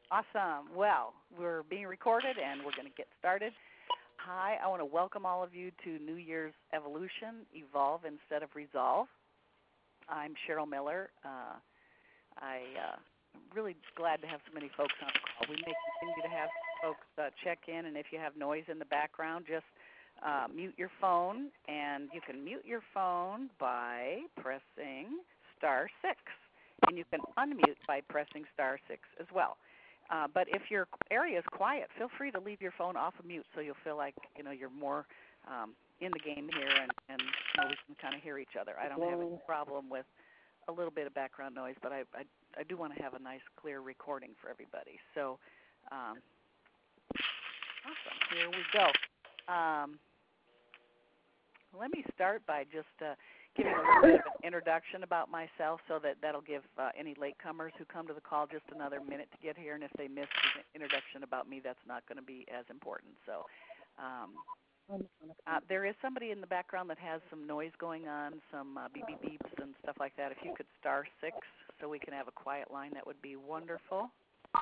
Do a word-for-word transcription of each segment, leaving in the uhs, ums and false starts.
Awesome. Well, we're being recorded and we're going to get started. Hi, I want to welcome all of you to New Year's Evolution, Evolve Instead of Resolve. I'm Cheryl Miller. Uh, I, uh, I'm really glad to have so many folks on the call. We may continue to have folks uh, check in, and if you have noise in the background, just uh, mute your phone, and you can mute your phone by pressing star six, and you can unmute by pressing star six as well. Uh, but if your area is quiet, feel free to leave your phone off of mute so you'll feel like you know you're more um, in the game here, and, and you know, we can kind of hear each other. I don't have any problem with a little bit of background noise, but I I, I do want to have a nice, clear recording for everybody. So, um, awesome. Here we go. Um, let me start by just uh, giving a little bit of an introduction about myself, so that that'll give uh, any latecomers who come to the call just another minute to get here. And if they miss the introduction about me, that's not going to be as important. So um, uh, there is somebody in the background that has some noise going on, some uh, beep beep beeps and stuff like that. If you could star six so we can have a quiet line, that would be wonderful.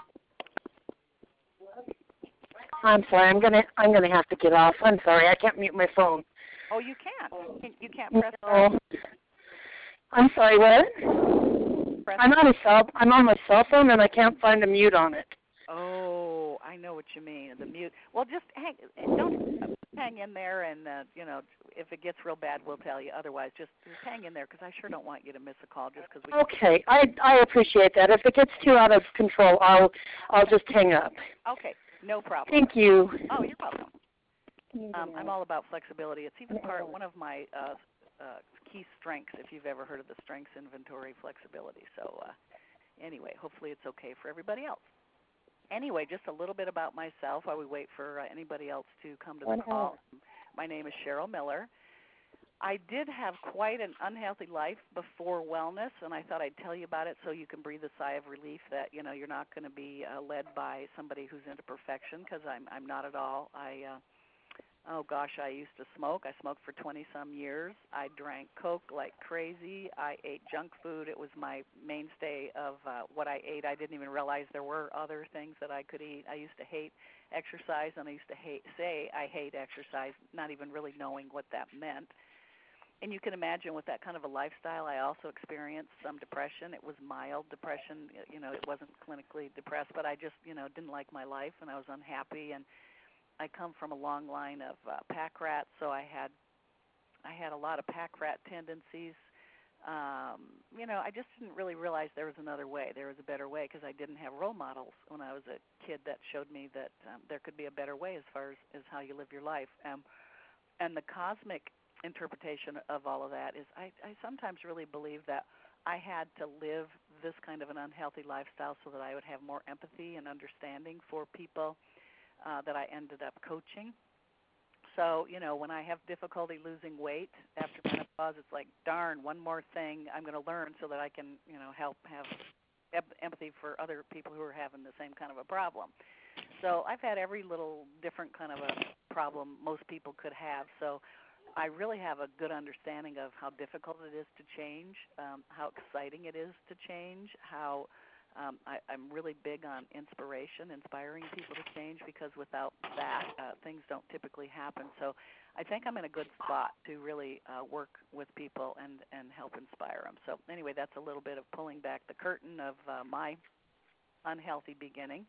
I'm sorry. I'm gonna I'm gonna have to get off. I'm sorry. I can't mute my phone. Oh, you can't. You can't press star. No. I'm sorry. What? Press I'm on a cell. I'm on my cell phone and I can't find a mute on it. Oh, I know what you mean. The mute. Well, just hang. Don't hang in there, and uh, you know, if it gets real bad, we'll tell you. Otherwise, just, just hang in there, because I sure don't want you to miss a call just because we. Okay, I I appreciate that. If it gets too out of control, I'll I'll just hang up. Okay, no problem. Thank you. Oh, you're welcome. Um, I'm all about flexibility. It's even part one of my uh, uh, key strengths. If you've ever heard of the strengths inventory, flexibility. So uh, anyway, hopefully it's okay for everybody else. Anyway, just a little bit about myself while we wait for uh, anybody else to come to the call. My name is Cheryl Miller. I did have quite an unhealthy life before wellness, and I thought I'd tell you about it so you can breathe a sigh of relief that, you know, you're not going to be uh, led by somebody who's into perfection, because I'm, I'm not at all. I, uh, oh gosh, I used to smoke. I smoked for twenty-some years. I drank Coke like crazy. I ate junk food. It was my mainstay of uh, what I ate. I didn't even realize there were other things that I could eat. I used to hate exercise, and I used to hate, say I hate exercise, not even really knowing what that meant. And you can imagine with that kind of a lifestyle, I also experienced some depression. It was mild depression. You know, it wasn't clinically depressed, but I just, you know, didn't like my life, and I was unhappy. And I come from a long line of uh, pack rats, so I had I had a lot of pack rat tendencies. Um, you know, I just didn't really realize there was another way. There was a better way, because I didn't have role models when I was a kid that showed me that um, there could be a better way as far as, as how you live your life. Um, and the cosmic interpretation of all of that is I, I sometimes really believe that I had to live this kind of an unhealthy lifestyle so that I would have more empathy and understanding for people uh, that I ended up coaching. So, you know, when I have difficulty losing weight after menopause, it's like, darn, one more thing I'm going to learn so that I can, you know, help have empathy for other people who are having the same kind of a problem. So I've had every little different kind of a problem most people could have. So I really have a good understanding of how difficult it is to change, um, how exciting it is to change, how um, I, I'm really big on inspiration, inspiring people to change, because without that, uh, things don't typically happen. So I think I'm in a good spot to really uh, work with people and, and help inspire them. So anyway, that's a little bit of pulling back the curtain of uh, my unhealthy beginning.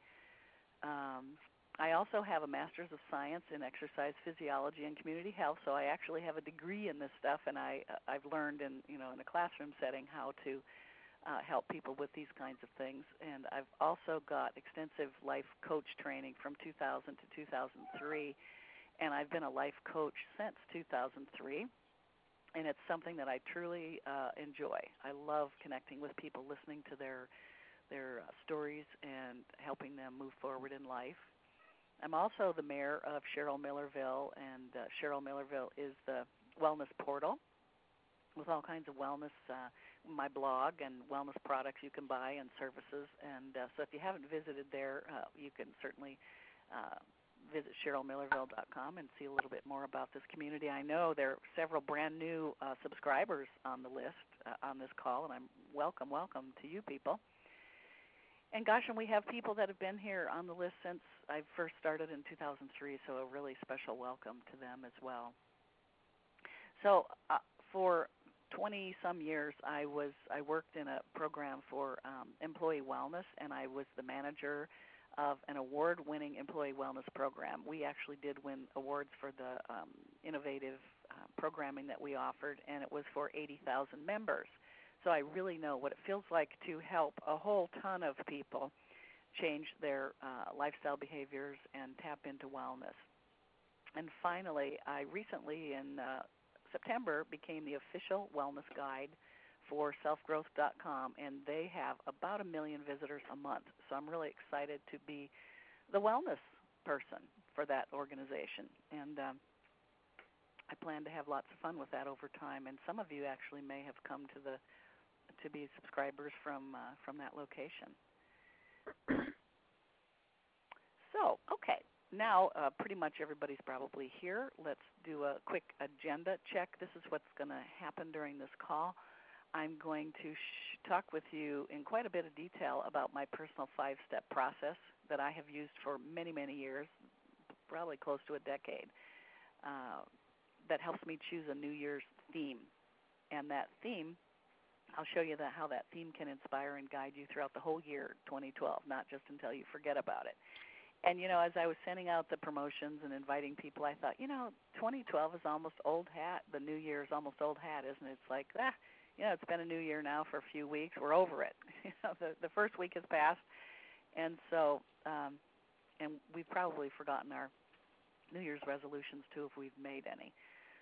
Um, I also have a Master's of Science in Exercise Physiology and Community Health, so I actually have a degree in this stuff, and I, uh, I've learned in, you know, in a classroom setting how to uh, help people with these kinds of things. And I've also got extensive life coach training from two thousand to two thousand three, and I've been a life coach since two thousand three, and it's something that I truly uh, enjoy. I love connecting with people, listening to their, their uh, stories, and helping them move forward in life. I'm also the mayor of Cheryl Millerville, and uh, Cheryl Millerville is the wellness portal with all kinds of wellness, uh, my blog and wellness products you can buy and services. And uh, so if you haven't visited there, uh, you can certainly uh, visit Cheryl Millerville dot com and see a little bit more about this community. I know there are several brand new uh, subscribers on the list uh, on this call, and I'm welcome, welcome to you people. And gosh, and we have people that have been here on the list since I first started in two thousand three, so a really special welcome to them as well. So uh, for twenty some years, I was I worked in a program for um, employee wellness, and I was the manager of an award-winning employee wellness program. We actually did win awards for the um, innovative uh, programming that we offered, and it was for eighty thousand members. So I really know what it feels like to help a whole ton of people change their uh, lifestyle behaviors and tap into wellness. And finally, I recently in uh, September became the official wellness guide for self growth dot com, and they have about a million visitors a month. So I'm really excited to be the wellness person for that organization. And um, I plan to have lots of fun with that over time. And some of you actually may have come to the to be subscribers from uh, from that location. So, okay, now uh, pretty much everybody's probably here. Let's do a quick agenda check. This is what's going to happen during this call. I'm going to sh- talk with you in quite a bit of detail about my personal five-step process that I have used for many, many years, probably close to a decade, uh, that helps me choose a New Year's theme. And that theme, I'll show you that, how that theme can inspire and guide you throughout the whole year twenty twelve, not just until you forget about it. And, you know, as I was sending out the promotions and inviting people, I thought, you know, twenty twelve is almost old hat. The new year is almost old hat, isn't it? It's like, ah, you know, it's been a new year now for a few weeks. We're over it. You know, the, the first week has passed. And so, um, and we've probably forgotten our New Year's resolutions, too, if we've made any.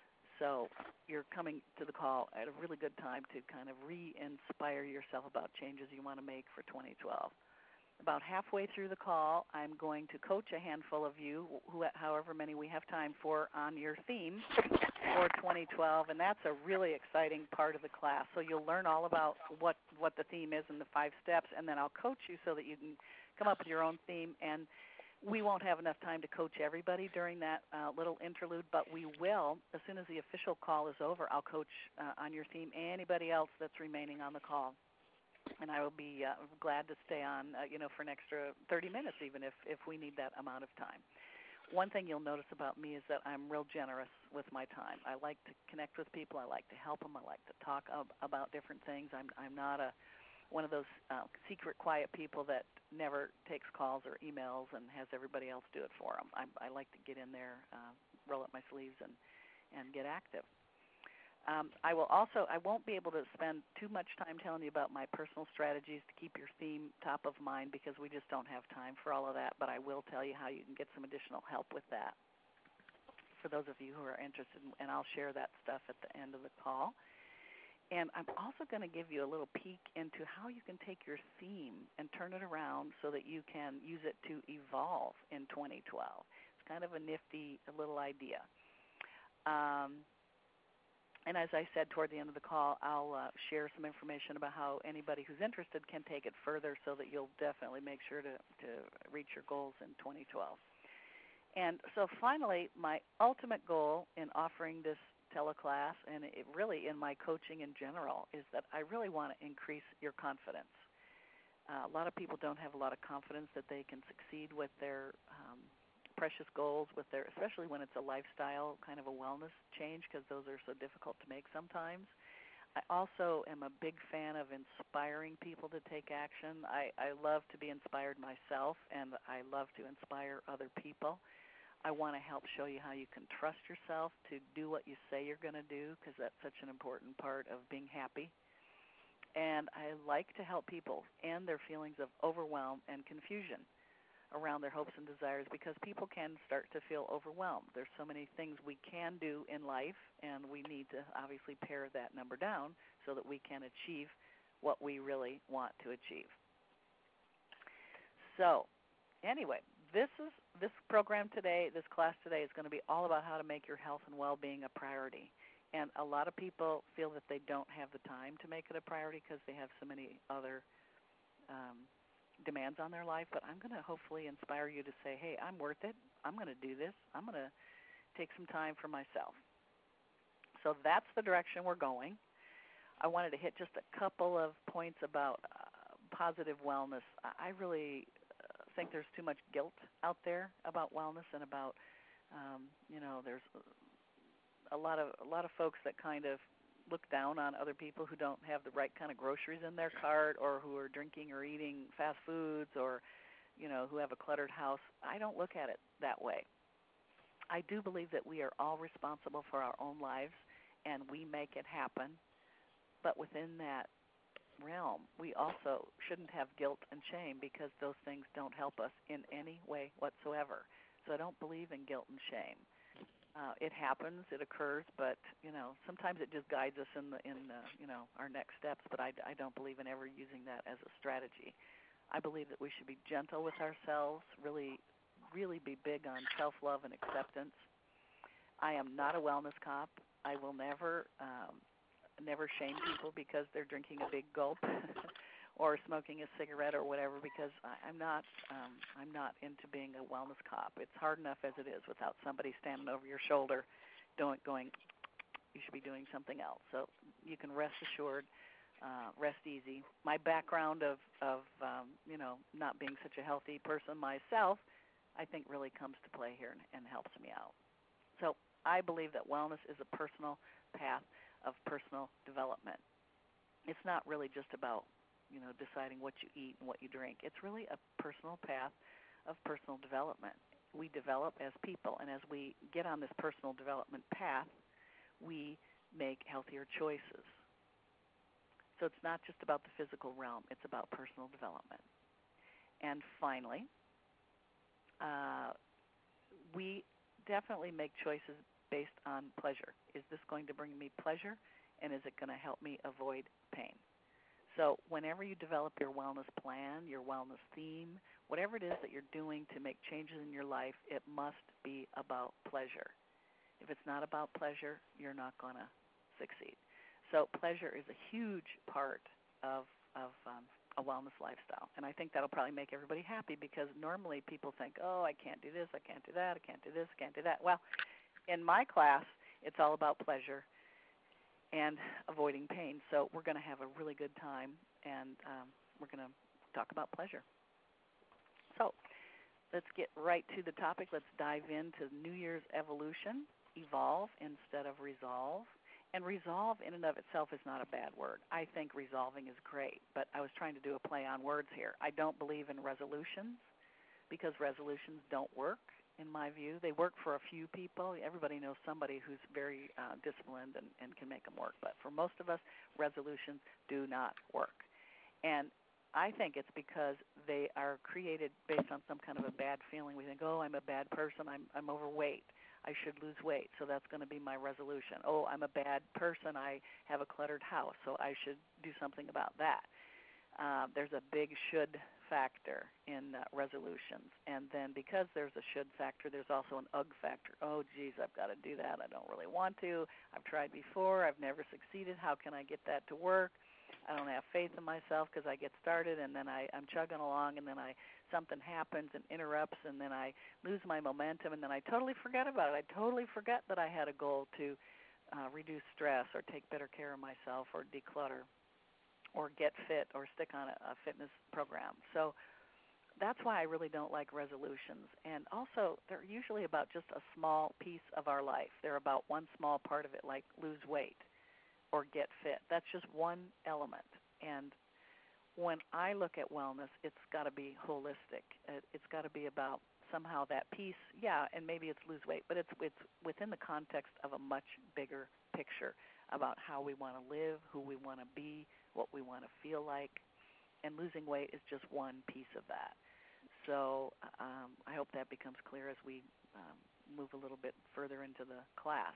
So you're coming to the call at a really good time to kind of re-inspire yourself about changes you want to make for twenty twelve. About halfway through the call, I'm going to coach a handful of you, who, however many we have time for, on your theme for twenty twelve, and that's a really exciting part of the class. So you'll learn all about what, what the theme is and the five steps, and then I'll coach you so that you can come up with your own theme. And we won't have enough time to coach everybody during that uh, little interlude, but we will, as soon as the official call is over, I'll coach uh, on your theme anybody else that's remaining on the call. And I will be uh, glad to stay on, uh, you know, for an extra thirty minutes even if, if we need that amount of time. One thing you'll notice about me is that I'm real generous with my time. I like to connect with people. I like to help them. I like to talk ab- about different things. I'm I'm not a one of those uh, secret, quiet people that never takes calls or emails and has everybody else do it for them. I, I like to get in there, uh, roll up my sleeves, and, and get active. Um, I will also, I won't be able to spend too much time telling you about my personal strategies to keep your theme top of mind because we just don't have time for all of that, but I will tell you how you can get some additional help with that for those of you who are interested, and I'll share that stuff at the end of the call. And I'm also going to give you a little peek into how you can take your theme and turn it around so that you can use it to evolve in twenty twelve. It's kind of a nifty little idea. Um, and as I said toward the end of the call, I'll uh, share some information about how anybody who's interested can take it further so that you'll definitely make sure to, to reach your goals in twenty twelve. And so finally, my ultimate goal in offering this teleclass, and it really in my coaching in general, is that I really want to increase your confidence. Uh, a lot of people don't have a lot of confidence that they can succeed with their um, precious goals, with their, especially when it's a lifestyle kind of a wellness change, because those are so difficult to make sometimes. I also am a big fan of inspiring people to take action. I, I love to be inspired myself, and I love to inspire other people. I want to help show you how you can trust yourself to do what you say you're going to do, because that's such an important part of being happy. And I like to help people end their feelings of overwhelm and confusion around their hopes and desires, because people can start to feel overwhelmed. There's so many things we can do in life, and we need to obviously pare that number down so that we can achieve what we really want to achieve. So, anyway, This is this program today, this class today is going to be all about how to make your health and well-being a priority. And a lot of people feel that they don't have the time to make it a priority because they have so many other um, demands on their life. But I'm going to hopefully inspire you to say, hey, I'm worth it. I'm going to do this. I'm going to take some time for myself. So that's the direction we're going. I wanted to hit just a couple of points about uh, positive wellness, I really think there's too much guilt out there about wellness and about, um, you know, there's a lot of a lot of folks that kind of look down on other people who don't have the right kind of groceries in their cart, or who are drinking or eating fast foods, or, you know, who have a cluttered house. I don't look at it that way. I do believe that we are all responsible for our own lives, and we make it happen. But within that realm, we also shouldn't have guilt and shame, because those things don't help us in any way whatsoever. So I don't believe in guilt and shame. Uh, it happens, it occurs, but, you know, sometimes it just guides us in the in the, you know, our next steps. But I, I don't believe in ever using that as a strategy. I believe that we should be gentle with ourselves, really, really be big on self-love and acceptance. I am not a wellness cop. I will never. Um, never shame people because they're drinking a big gulp or smoking a cigarette or whatever, because I, I'm not um, I'm not into being a wellness cop. It's hard enough as it is without somebody standing over your shoulder doing, going, you should be doing something else. So you can rest assured, uh, rest easy. My background of, of um, you know, not being such a healthy person myself, I think really comes to play here and, and helps me out. So I believe that wellness is a personal path of personal development. It's not really just about, you know, deciding what you eat and what you drink. It's really a personal path of personal development. We develop as people, and as we get on this personal development path, we make healthier choices. So it's not just about the physical realm. It's about personal development. And finally, uh, we definitely make choices based on pleasure. Is this going to bring me pleasure, and is it going to help me avoid pain? So whenever you develop your wellness plan, your wellness theme, whatever it is that you're doing to make changes in your life, it must be about pleasure. If it's not about pleasure, you're not going to succeed. So pleasure is a huge part of, of um, a wellness lifestyle, and I think that'll probably make everybody happy, because normally people think, oh, I can't do this, I can't do that, I can't do this, I can't do that. Well, in my class, it's all about pleasure and avoiding pain. So we're going to have a really good time, and um, we're going to talk about pleasure. So let's get right to the topic. Let's dive into New Year's evolution, evolve instead of resolve. And resolve in and of itself is not a bad word. I think resolving is great, but I was trying to do a play on words here. I don't believe in resolutions, because resolutions don't work. In my view, they work for a few people. Everybody knows somebody who's very uh, disciplined and, and can make them work. But for most of us, resolutions do not work. And I think it's because they are created based on some kind of a bad feeling. We think, oh, I'm a bad person. I'm, I'm overweight. I should lose weight, so that's going to be my resolution. Oh, I'm a bad person. I have a cluttered house, so I should do something about that. Uh, there's a big should factor in uh, resolutions. And then because there's a should factor, there's also an ugh factor. Oh, geez, I've got to do that. I don't really want to. I've tried before. I've never succeeded. How can I get that to work? I don't have faith in myself because I get started, and then I, I'm chugging along, and then I something happens and interrupts, and then I lose my momentum, and then I totally forget about it. I totally forget that I had a goal to uh, reduce stress or take better care of myself or declutter or get fit or stick on a, a fitness program. So that's why I really don't like resolutions. And also, they're usually about just a small piece of our life. They're about one small part of it, like lose weight or get fit. That's just one element. And when I look at wellness, it's got to be holistic. It's got to be about somehow that piece, yeah, and maybe it's lose weight, but it's it's within the context of a much bigger picture about how we want to live, who we want to be, what we want to feel like, and losing weight is just one piece of that. So um, I hope that becomes clear as we um, move a little bit further into the class.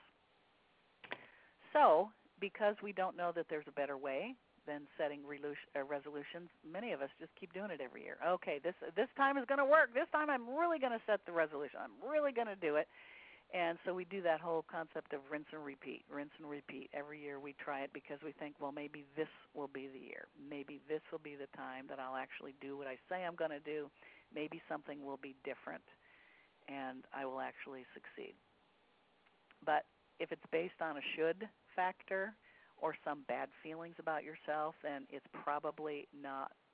So because we don't know that there's a better way than setting resolutions, many of us just keep doing it every year. Okay, this this time is going to work. This time I'm really going to set the resolution. I'm really going to do it. And so we do that whole concept of rinse and repeat, rinse and repeat. Every year we try it because we think, well, maybe this will be the year. Maybe this will be the time that I'll actually do what I say I'm going to do. Maybe something will be different, and I will actually succeed. But if it's based on a should factor or some bad feelings about yourself, then it's probably not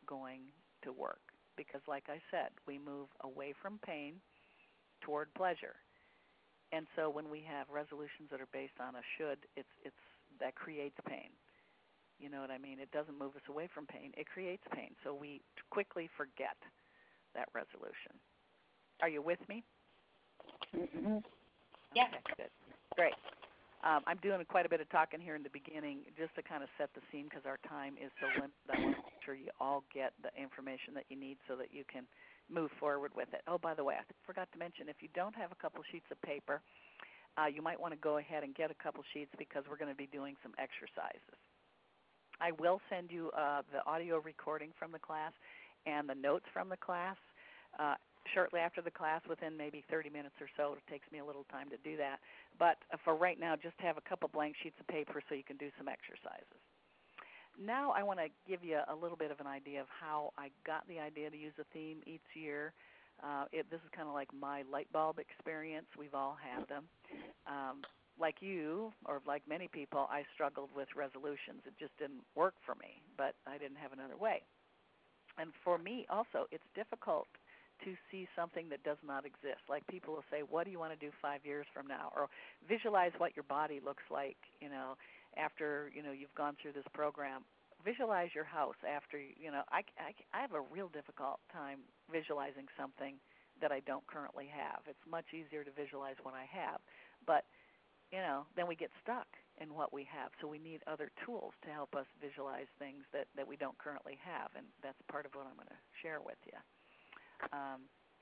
going to work because, like I said, we move away from pain toward pleasure. And so when we have resolutions that are based on a should, it's it's that creates pain. You know what I mean? It doesn't move us away from pain. It creates pain. So we quickly forget that resolution. Are you with me? Mm-hmm. Yes. Okay, good. Great. Um, I'm doing quite a bit of talking here in the beginning just to kind of set the scene because our time is so limited. I want to make sure you all get the information that you need so that you can move forward with it. Oh, by the way, I forgot to mention, if you don't have a couple sheets of paper, uh, you might want to go ahead and get a couple sheets because we're going to be doing some exercises. I will send you uh, the audio recording from the class and the notes from the class uh, shortly after the class, within maybe thirty minutes or so. It takes me a little time to do that. But for right now, just have a couple blank sheets of paper so you can do some exercises. Now I want to give you a little bit of an idea of how I got the idea to use a theme each year. Uh, it, this is kind of like my light bulb experience. We've all had them. Um, like you, or like many people, I struggled with resolutions. It just didn't work for me, but I didn't have another way. And for me also, it's difficult to see something that does not exist. Like people will say, what do you want to do five years from now? Or visualize what your body looks like, you know, after, you know, you've gone through this program. Visualize your house after, you know, I, I, I have a real difficult time visualizing something that I don't currently have. It's much easier to visualize what I have. But, you know, then we get stuck in what we have. So we need other tools to help us visualize things that, that we don't currently have. And that's part of what I'm going to share with you. Um,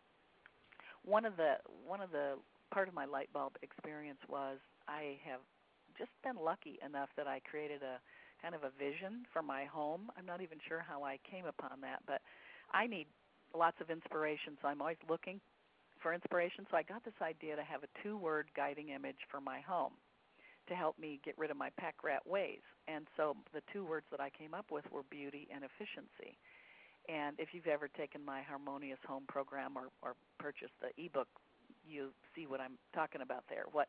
one of the one of the part of my light bulb experience was I have just been lucky enough that I created a kind of a vision for my home. I'm not even sure how I came upon that, but I need lots of inspiration, so I'm always looking for inspiration. So I got this idea to have a two-word guiding image for my home to help me get rid of my pack rat ways. And so the two words that I came up with were beauty and efficiency. And if you've ever taken my Harmonious Home program or, or purchased the ebook, you see what I'm talking about there. What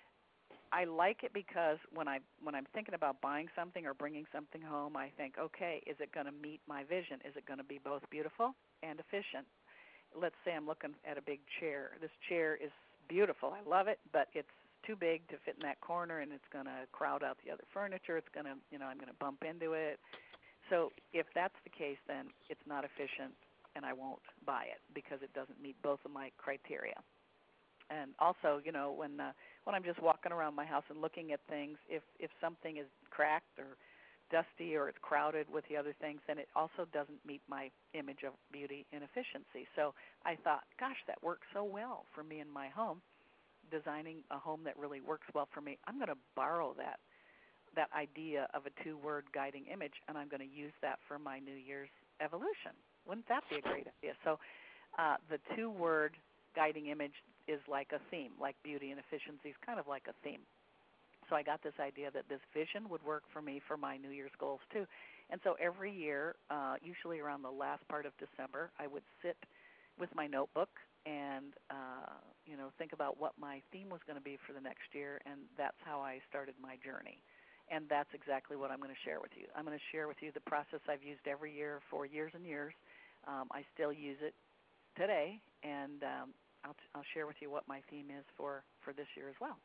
I like it because when I when I'm thinking about buying something or bringing something home, I think, okay, is it going to meet my vision? Is it going to be both beautiful and efficient? Let's say I'm looking at a big chair. This chair is beautiful. I love it, but it's too big to fit in that corner, and it's going to crowd out the other furniture. It's going to, you know, I'm going to bump into it. So if that's the case, then it's not efficient, and I won't buy it because it doesn't meet both of my criteria. And also, you know, when uh, when I'm just walking around my house and looking at things, if, if something is cracked or dusty or it's crowded with the other things, then it also doesn't meet my image of beauty and efficiency. So I thought, gosh, that works so well for me in my home, designing a home that really works well for me. I'm going to borrow that that idea of a two-word guiding image, and I'm going to use that for my New Year's evolution. Wouldn't that be a great idea? So uh, the two-word guiding image is like a theme, like beauty and efficiency is kind of like a theme. So I got this idea that this vision would work for me for my New Year's goals too. And so every year, uh, usually around the last part of December, I would sit with my notebook and uh, you know, think about what my theme was going to be for the next year, and that's how I started my journey. And that's exactly what I'm going to share with you. I'm going to share with you the process I've used every year for years and years. Um, I still use it today, and um, I'll, I'll share with you what my theme is for, for this year as well.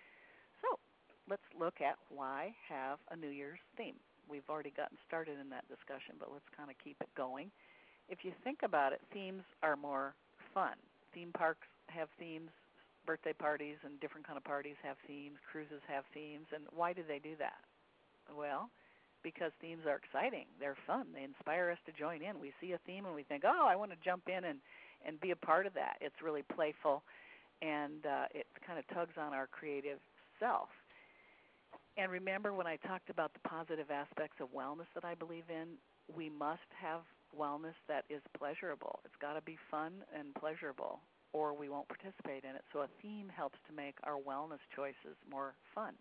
So let's look at why have a New Year's theme. We've already gotten started in that discussion, but let's kind of keep it going. If you think about it, themes are more fun. Theme parks have themes. Birthday parties and different kind of parties have themes. Cruises have themes. And why do they do that? Well, because themes are exciting. They're fun. They inspire us to join in. We see a theme and we think, oh, I want to jump in and, and be a part of that. It's really playful, and uh, it kind of tugs on our creative self. And remember when I talked about the positive aspects of wellness that I believe in, we must have wellness that is pleasurable. It's got to be fun and pleasurable, or we won't participate in it. So a theme helps to make our wellness choices more fun.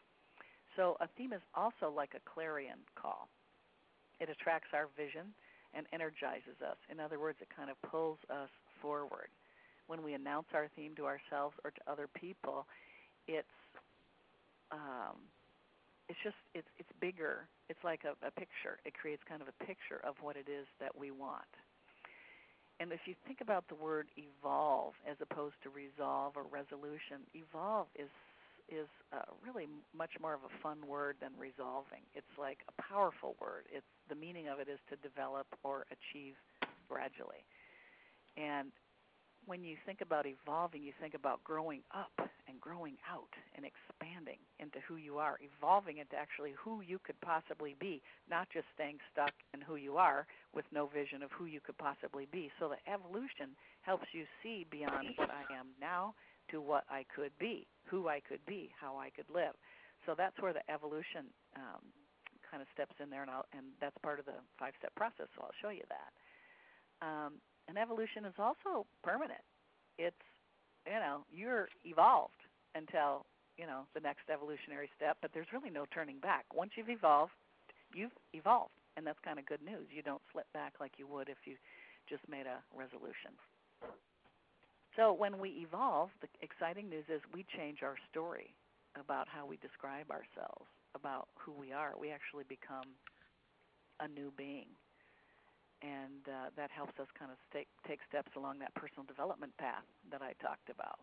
So a theme is also like a clarion call. It attracts our vision and energizes us. In other words, it kind of pulls us forward. When we announce our theme to ourselves or to other people, it's um, it's just it's it's bigger. It's like a, a picture. It creates kind of a picture of what it is that we want. And if you think about the word evolve as opposed to resolve or resolution, evolve is is uh, really much more of a fun word than resolving. It's like a powerful word. It's the meaning of it is to develop or achieve gradually. And when you think about evolving, you think about growing up and growing out and expanding into who you are, evolving into actually who you could possibly be, not just staying stuck in who you are with no vision of who you could possibly be. So the evolution helps you see beyond what I am now to what I could be, who I could be, how I could live. So that's where the evolution um, kind of steps in there, and, I'll, and that's part of the five-step process, so I'll show you that. Um, and evolution is also permanent. It's, you know, you're evolved until, you know, the next evolutionary step, but there's really no turning back. Once you've evolved, you've evolved, and that's kind of good news. You don't slip back like you would if you just made a resolution. So when we evolve, the exciting news is we change our story about how we describe ourselves, about who we are. We actually become a new being. And uh, that helps us kind of stay, take steps along that personal development path that I talked about.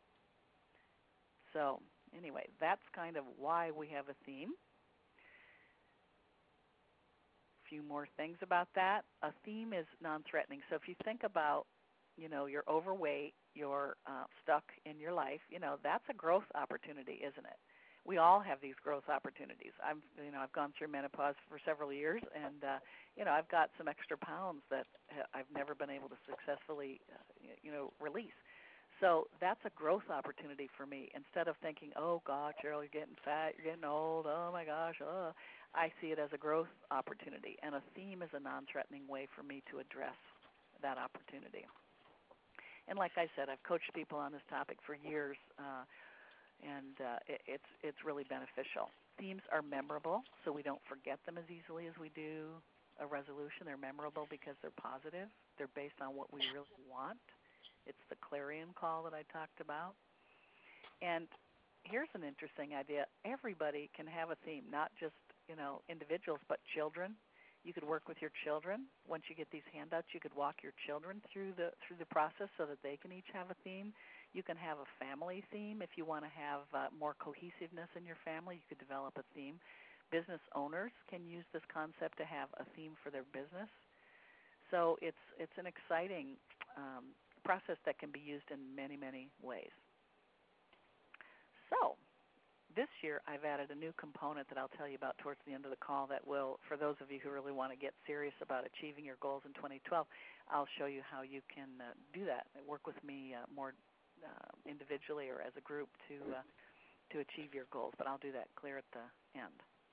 So anyway, that's kind of why we have a theme. A few more things about that. A theme is non-threatening. So if you think about, you know, you're overweight, you're uh, stuck in your life, you know, that's a growth opportunity, isn't it? We all have these growth opportunities. I'm, you know, I've gone through menopause for several years, and uh, you know, I've got some extra pounds that I've never been able to successfully, uh, you know, release. So that's a growth opportunity for me. Instead of thinking, oh gosh, Cheryl, you're getting fat, you're getting old, oh my gosh, oh, I see it as a growth opportunity, and a theme is a non-threatening way for me to address that opportunity. And like I said, I've coached people on this topic for years. Uh, And uh, it, it's it's really beneficial. Themes are memorable, so we don't forget them as easily as we do a resolution. They're memorable because they're positive. They're based on what we really want. It's the clarion call that I talked about. And here's an interesting idea. Everybody can have a theme, not just, you know, individuals, but children. You could work with your children. Once you get these handouts, you could walk your children through the through the process so that they can each have a theme. You can have a family theme if you want to have uh, more cohesiveness in your family. You could develop a theme. Business owners can use this concept to have a theme for their business. So it's it's an exciting um, process that can be used in many, many ways. So this year I've added a new component that I'll tell you about towards the end of the call that will, for those of you who really want to get serious about achieving your goals in twenty twelve, I'll show you how you can uh, do that. Work with me uh, more uh, individually or as a group to uh, to achieve your goals, but I'll do that clear at the end.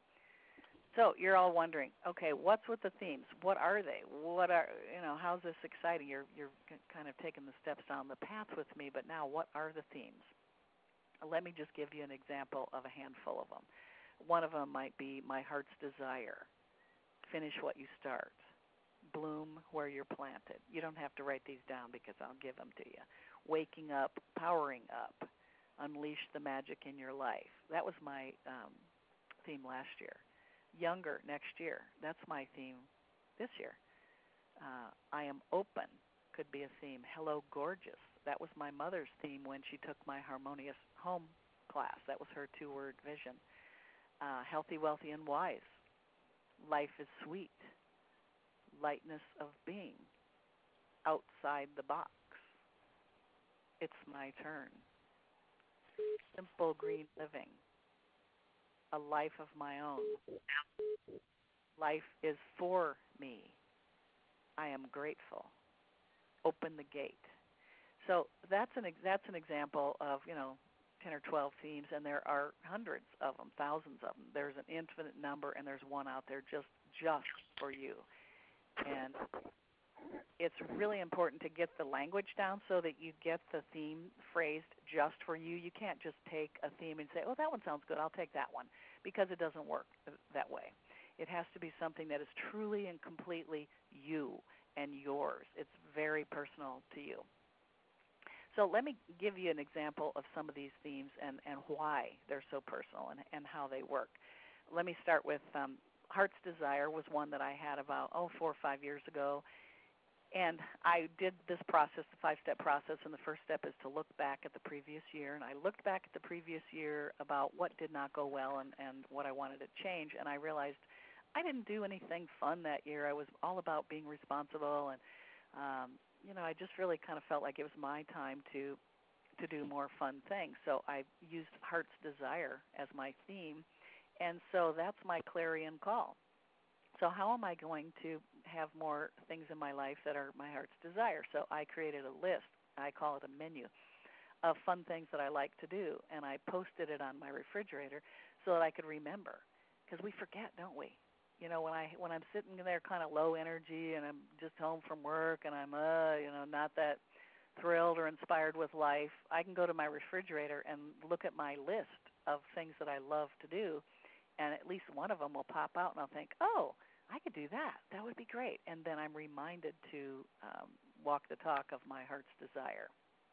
So you're all wondering, okay, what's with the themes? What are they? What are, you know, how's this exciting? You're you're kind of taking the steps down the path with me, but now what are the themes? Let me just give you an example of a handful of them. One of them might be my heart's desire. Finish what you start. Bloom where you're planted. You don't have to write these down because I'll give them to you. Waking up, powering up. Unleash the magic in your life. That was my um, theme last year. Younger next year. That's my theme this year. Uh, I am open could be a theme. Hello, gorgeous. That was my mother's theme when she took my Harmonious Home class. That was her two-word vision. Uh, healthy, wealthy, and wise. Life is sweet. Lightness of being. Outside the box. It's my turn. Simple green living. A life of my own. Life is for me. I am grateful. Open the gate. So that's an that's an example of, you know, ten or twelve themes, and there are hundreds of them, thousands of them. There's an infinite number, and there's one out there just just for you. And it's really important to get the language down so that you get the theme phrased just for you. You can't just take a theme and say, oh, that one sounds good, I'll take that one, because it doesn't work that way. It has to be something that is truly and completely you and yours. It's very personal to you. So let me give you an example of some of these themes and, and why they're so personal and, and how they work. let me start with um, Heart's Desire was one that I had about, oh, four or five years ago. And I did this process, the five-step process, and the first step is to look back at the previous year. And I looked back at the previous year about what did not go well and, and what I wanted to change. And I realized I didn't do anything fun that year. I was all about being responsible. And, um, you know, I just really kind of felt like it was my time to to do more fun things. So I used Heart's Desire as my theme. And so that's my clarion call. So how am I going to have more things in my life that are my heart's desire? So I created a list. I call it a menu of fun things that I like to do, and I posted it on my refrigerator so that I could remember. Because we forget, don't we? You know, when I when I'm sitting there kind of low energy and I'm just home from work and I'm uh you know not that thrilled or inspired with life, I can go to my refrigerator and look at my list of things that I love to do, and at least one of them will pop out, and I'll think, oh, I could do that. That would be great. And then I'm reminded to um, walk the talk of my heart's desire.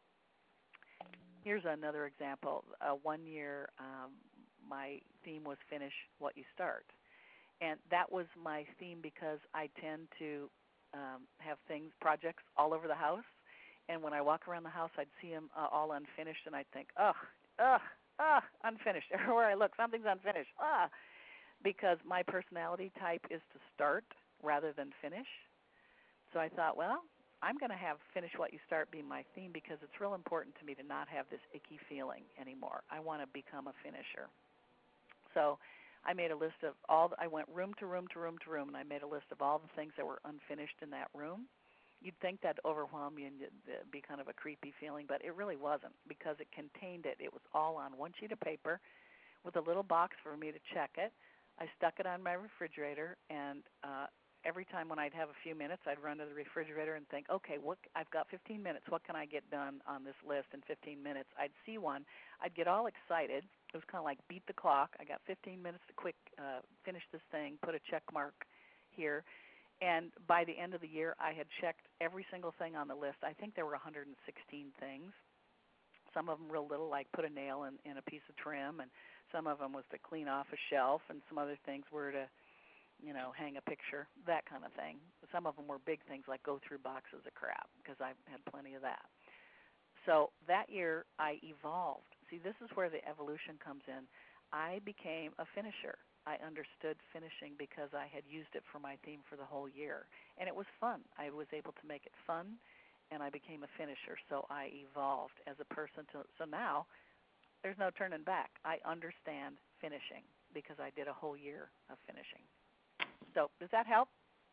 Here's another example. Uh, one year, um, my theme was finish what you start. And that was my theme because I tend to um, have things, projects all over the house. And when I walk around the house, I'd see them uh, all unfinished, and I'd think, ugh, ugh, ugh, unfinished. Everywhere I look, something's unfinished. Ah. Because my personality type is to start rather than finish. So I thought, well, I'm going to have finish what you start be my theme because it's real important to me to not have this icky feeling anymore. I want to become a finisher. So I made a list of all, the, I went room to room to room to room, and I made a list of all the things that were unfinished in that room. You'd think that'd overwhelm you and it'd be kind of a creepy feeling, but it really wasn't because it contained it. It was all on one sheet of paper with a little box for me to check it. I stuck it on my refrigerator, and uh, every time when I'd have a few minutes, I'd run to the refrigerator and think, okay, what, I've got fifteen minutes. What can I get done on this list in fifteen minutes? I'd see one. I'd get all excited. It was kind of like beat the clock. I got fifteen minutes to quick uh, finish this thing, put a check mark here. And by the end of the year, I had checked every single thing on the list. I think there were one hundred sixteen things. Some of them real little, like put a nail in, in a piece of trim, and some of them was to clean off a shelf, and some other things were to, you know, hang a picture, that kind of thing. Some of them were big things like go through boxes of crap, because I had plenty of that. So that year I evolved. See, this is where the evolution comes in. I became a finisher. I understood finishing because I had used it for my theme for the whole year. And it was fun. I was able to make it fun, and I became a finisher. So I evolved as a person. To, so now there's no turning back. I understand finishing because I did a whole year of finishing. So does that help?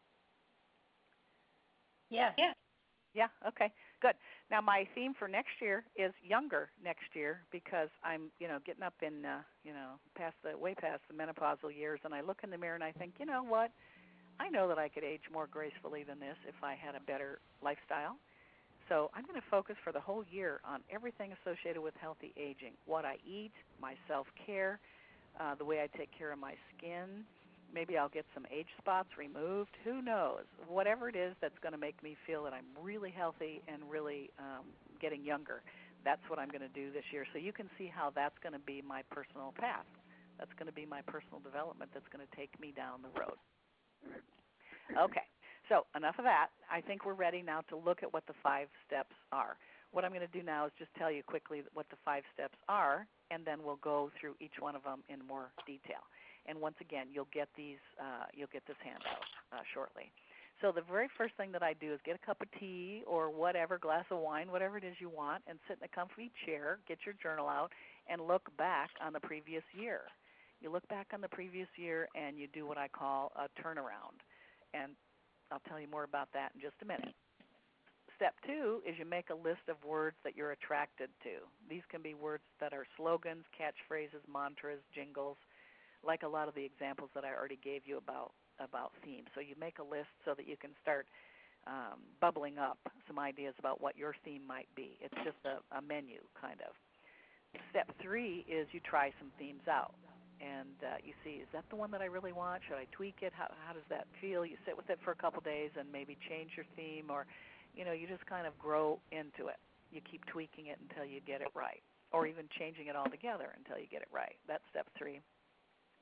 Yeah. Yeah. Yeah, okay, good. Now my theme for next year is younger next year because I'm, you know, getting up in, uh, you know, past the way past the menopausal years, and I look in the mirror and I think, you know what? I know that I could age more gracefully than this if I had a better lifestyle. So I'm going to focus for the whole year on everything associated with healthy aging, what I eat, my self-care, uh, the way I take care of my skin. Maybe I'll get some age spots removed. Who knows? Whatever it is that's going to make me feel that I'm really healthy and really um, getting younger, that's what I'm going to do this year. So you can see how that's going to be my personal path. That's going to be my personal development that's going to take me down the road. Okay. So enough of that. I think we're ready now to look at what the five steps are. What I'm going to do now is just tell you quickly what the five steps are, and then we'll go through each one of them in more detail. And once again, you'll get these, uh, you'll get this handout uh, shortly. So the very first thing that I do is get a cup of tea or whatever, glass of wine, whatever it is you want, and sit in a comfy chair, get your journal out, and look back on the previous year. You look back on the previous year, and you do what I call a turnaround. And I'll tell you more about that in just a minute. Step two is you make a list of words that you're attracted to. These can be words that are slogans, catchphrases, mantras, jingles, like a lot of the examples that I already gave you about, about themes. So you make a list so that you can start um, bubbling up some ideas about what your theme might be. It's just a, a menu, kind of. Step three is you try some themes out. And uh, you see, is that the one that I really want? Should I tweak it? How, how does that feel? You sit with it for a couple days and maybe change your theme, or, you know, you just kind of grow into it. You keep tweaking it until you get it right, or even changing it altogether until you get it right. That's step three.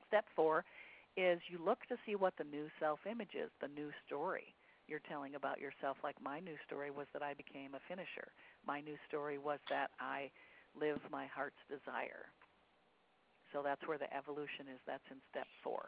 Step four is you look to see what the new self-image is, the new story you're telling about yourself. Like my new story was that I became a finisher. My new story was that I live my heart's desire. So that's where the evolution is. That's in step four.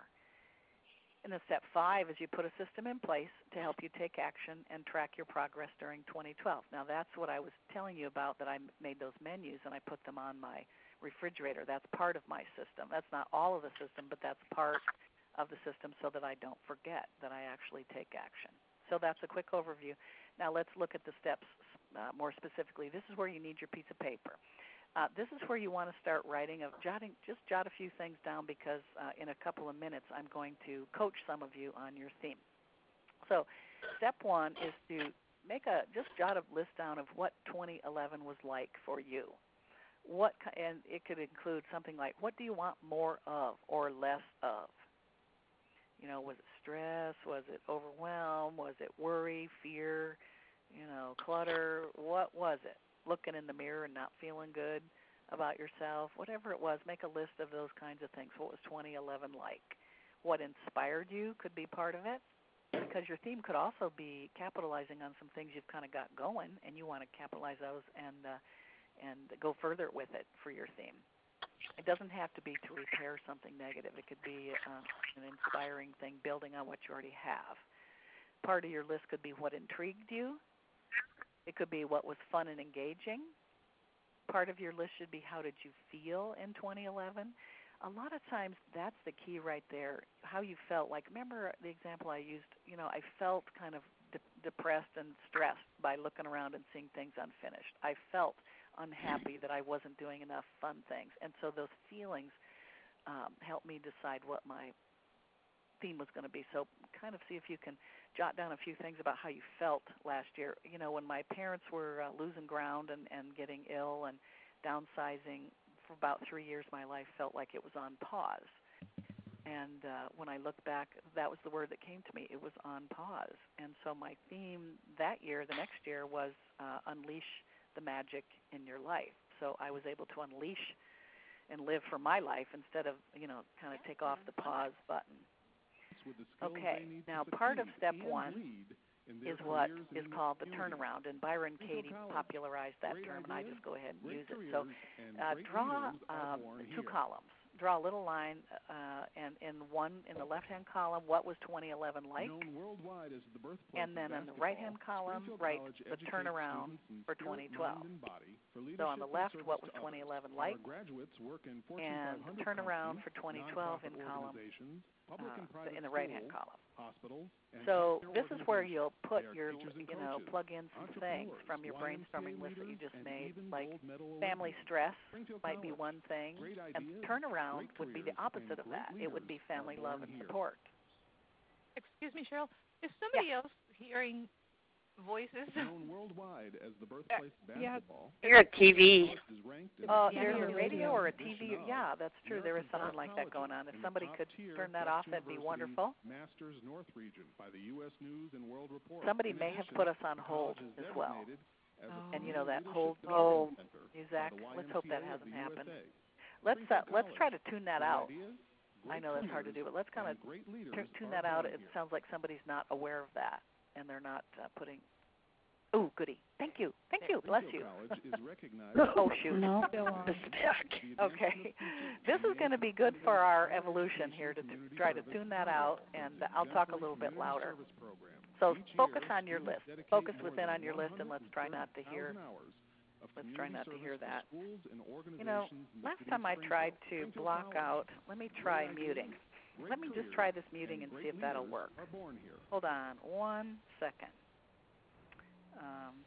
And then step five is you put a system in place to help you take action and track your progress during twenty twelve. Now that's what I was telling you about, that I made those menus and I put them on my refrigerator. That's part of my system. That's not all of the system, but that's part of the system so that I don't forget that I actually take action. So that's a quick overview. Now let's look at the steps uh, more specifically. This is where you need your piece of paper. Uh, this is where you want to start writing, of jotting, just jot a few things down, because uh, in a couple of minutes I'm going to coach some of you on your theme. So step one is to make a, just jot a list down of what twenty eleven was like for you. What, and it could include something like, what do you want more of or less of? You know, was it stress? Was it overwhelm? Was it worry, fear, you know, clutter? What was it? Looking in the mirror and not feeling good about yourself? Whatever it was, make a list of those kinds of things. What was twenty eleven like? What inspired you could be part of it, because your theme could also be capitalizing on some things you've kind of got going, and you want to capitalize those and uh, and go further with it for your theme. It doesn't have to be to repair something negative. It could be uh, an inspiring thing, building on what you already have. Part of your list could be what intrigued you. It could be what was fun and engaging. Part of your list should be how did you feel in twenty eleven. A lot of times that's the key right there, how you felt. Like, remember the example I used, you know, I felt kind of de- depressed and stressed by looking around and seeing things unfinished. I felt unhappy that I wasn't doing enough fun things. And so those feelings um, helped me decide what my theme was going to be. So kind of see if you can jot down a few things about how you felt last year. You know, when my parents were uh, losing ground and, and getting ill and downsizing for about three years, my life felt like it was on pause. And uh, when I look back, that was the word that came to me. It was on pause. And so my theme that year, the next year, was uh, unleash the magic in your life. So I was able to unleash and live for my life instead of, you know, kind of take off the pause button. Okay, now part of step one is what is called the turnaround, and Byron Katie popularized that term, and I just go ahead and use it. So uh, draw um, two columns. Draw a little line, uh, and in one, in the left-hand column, what was twenty eleven like? And then in the right-hand column, write the turnaround for twenty twelve. So on the left, what was twenty eleven like? And the turnaround for twenty twelve in column, uh, in the right-hand column. So this is where you'll put your, you know, plug in some things from your brainstorming list that you just made, like family stress might be one thing, and turnaround would be the opposite of that. It would be family love and support. Excuse me, Cheryl. Is somebody yeah. else hearing voices? Known worldwide as the birthplace of basketball. You're a T V. Oh, uh, there's a radio or a T V. Yeah, that's true. There is something like that going on. If somebody could turn that off, that'd be wonderful. Masters North Region by the U S News and World Report. Somebody may have put us on hold as well. Oh. And you know that hold oh, music. Let's hope that hasn't happened. Let's uh, let's try to tune that out. I know that's hard to do, but let's kind of t- tune that out. It sounds like somebody's not aware of that, and they're not uh, putting. Oh, goody. Thank you. Thank you. Bless you. Oh, shoot. No. Okay. This is going to be good for our evolution here to t- try to tune that out, and I'll talk a little bit louder. So focus on your list. Focus within on your list, and let's try not to hear Let's try not to hear that. You know, last time I tried to block out, let me try muting. Let me just try this muting and see if that'll work. Hold on one second. Um,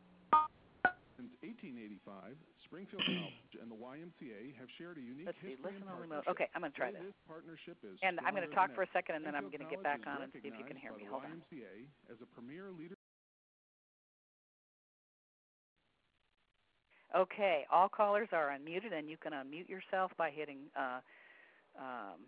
Since eighteen eighty-five, Springfield College and the Y M C A have shared a unique let's see, history listen and only mode. partnership. Okay, I'm going to try this. This partnership is And I'm going to talk for a second, and then I'm Springfield going to get back College on and see if you can hear me. Hold on. Y M C A as a premier leader. Okay, all callers are unmuted, and you can unmute yourself by hitting, uh, um,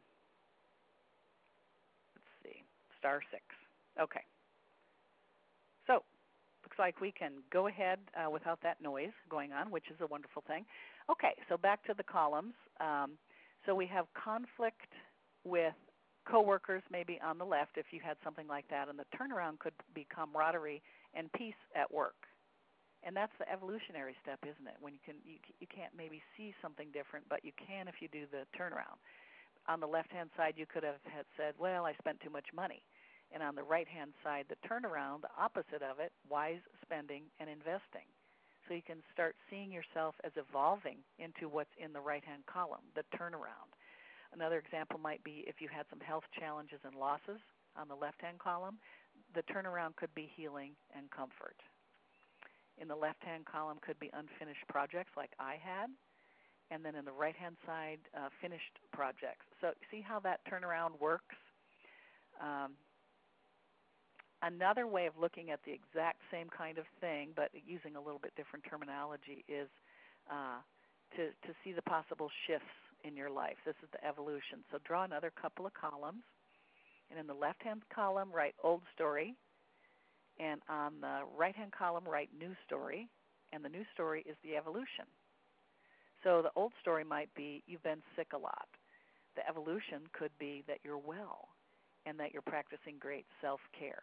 let's see, star six. Okay. So, looks like we can go ahead uh, without that noise going on, which is a wonderful thing. Okay, so back to the columns. Um, so we have conflict with coworkers maybe on the left if you had something like that, and the turnaround could be camaraderie and peace at work. And that's the evolutionary step, isn't it? When you can you, you can't maybe see something different, but you can if you do the turnaround. On the left-hand side, you could have had said, well, I spent too much money. And on the right-hand side, the turnaround, the opposite of it, wise spending and investing. So you can start seeing yourself as evolving into what's in the right-hand column, the turnaround. Another example might be if you had some health challenges and losses on the left-hand column, the turnaround could be healing and comfort. In the left-hand column could be unfinished projects like I had, and then in the right-hand side, uh, finished projects. So see how that turnaround works? Um, another way of looking at the exact same kind of thing, but using a little bit different terminology, is uh, to, to see the possible shifts in your life. This is the evolution. So draw another couple of columns, and in the left-hand column, write old story, and on the right-hand column, write new story, and the new story is the evolution. So the old story might be you've been sick a lot. The evolution could be that you're well and that you're practicing great self-care.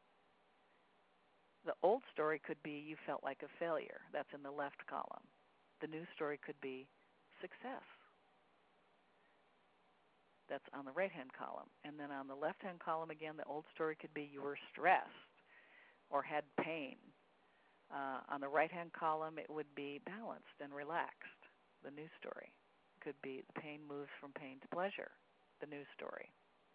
The old story could be you felt like a failure. That's in the left column. The new story could be success. That's on the right-hand column. And then on the left-hand column, again, the old story could be you were stressed or had pain. Uh, on the right-hand column, it would be balanced and relaxed. The new story could be the pain moves from pain to pleasure. The new story.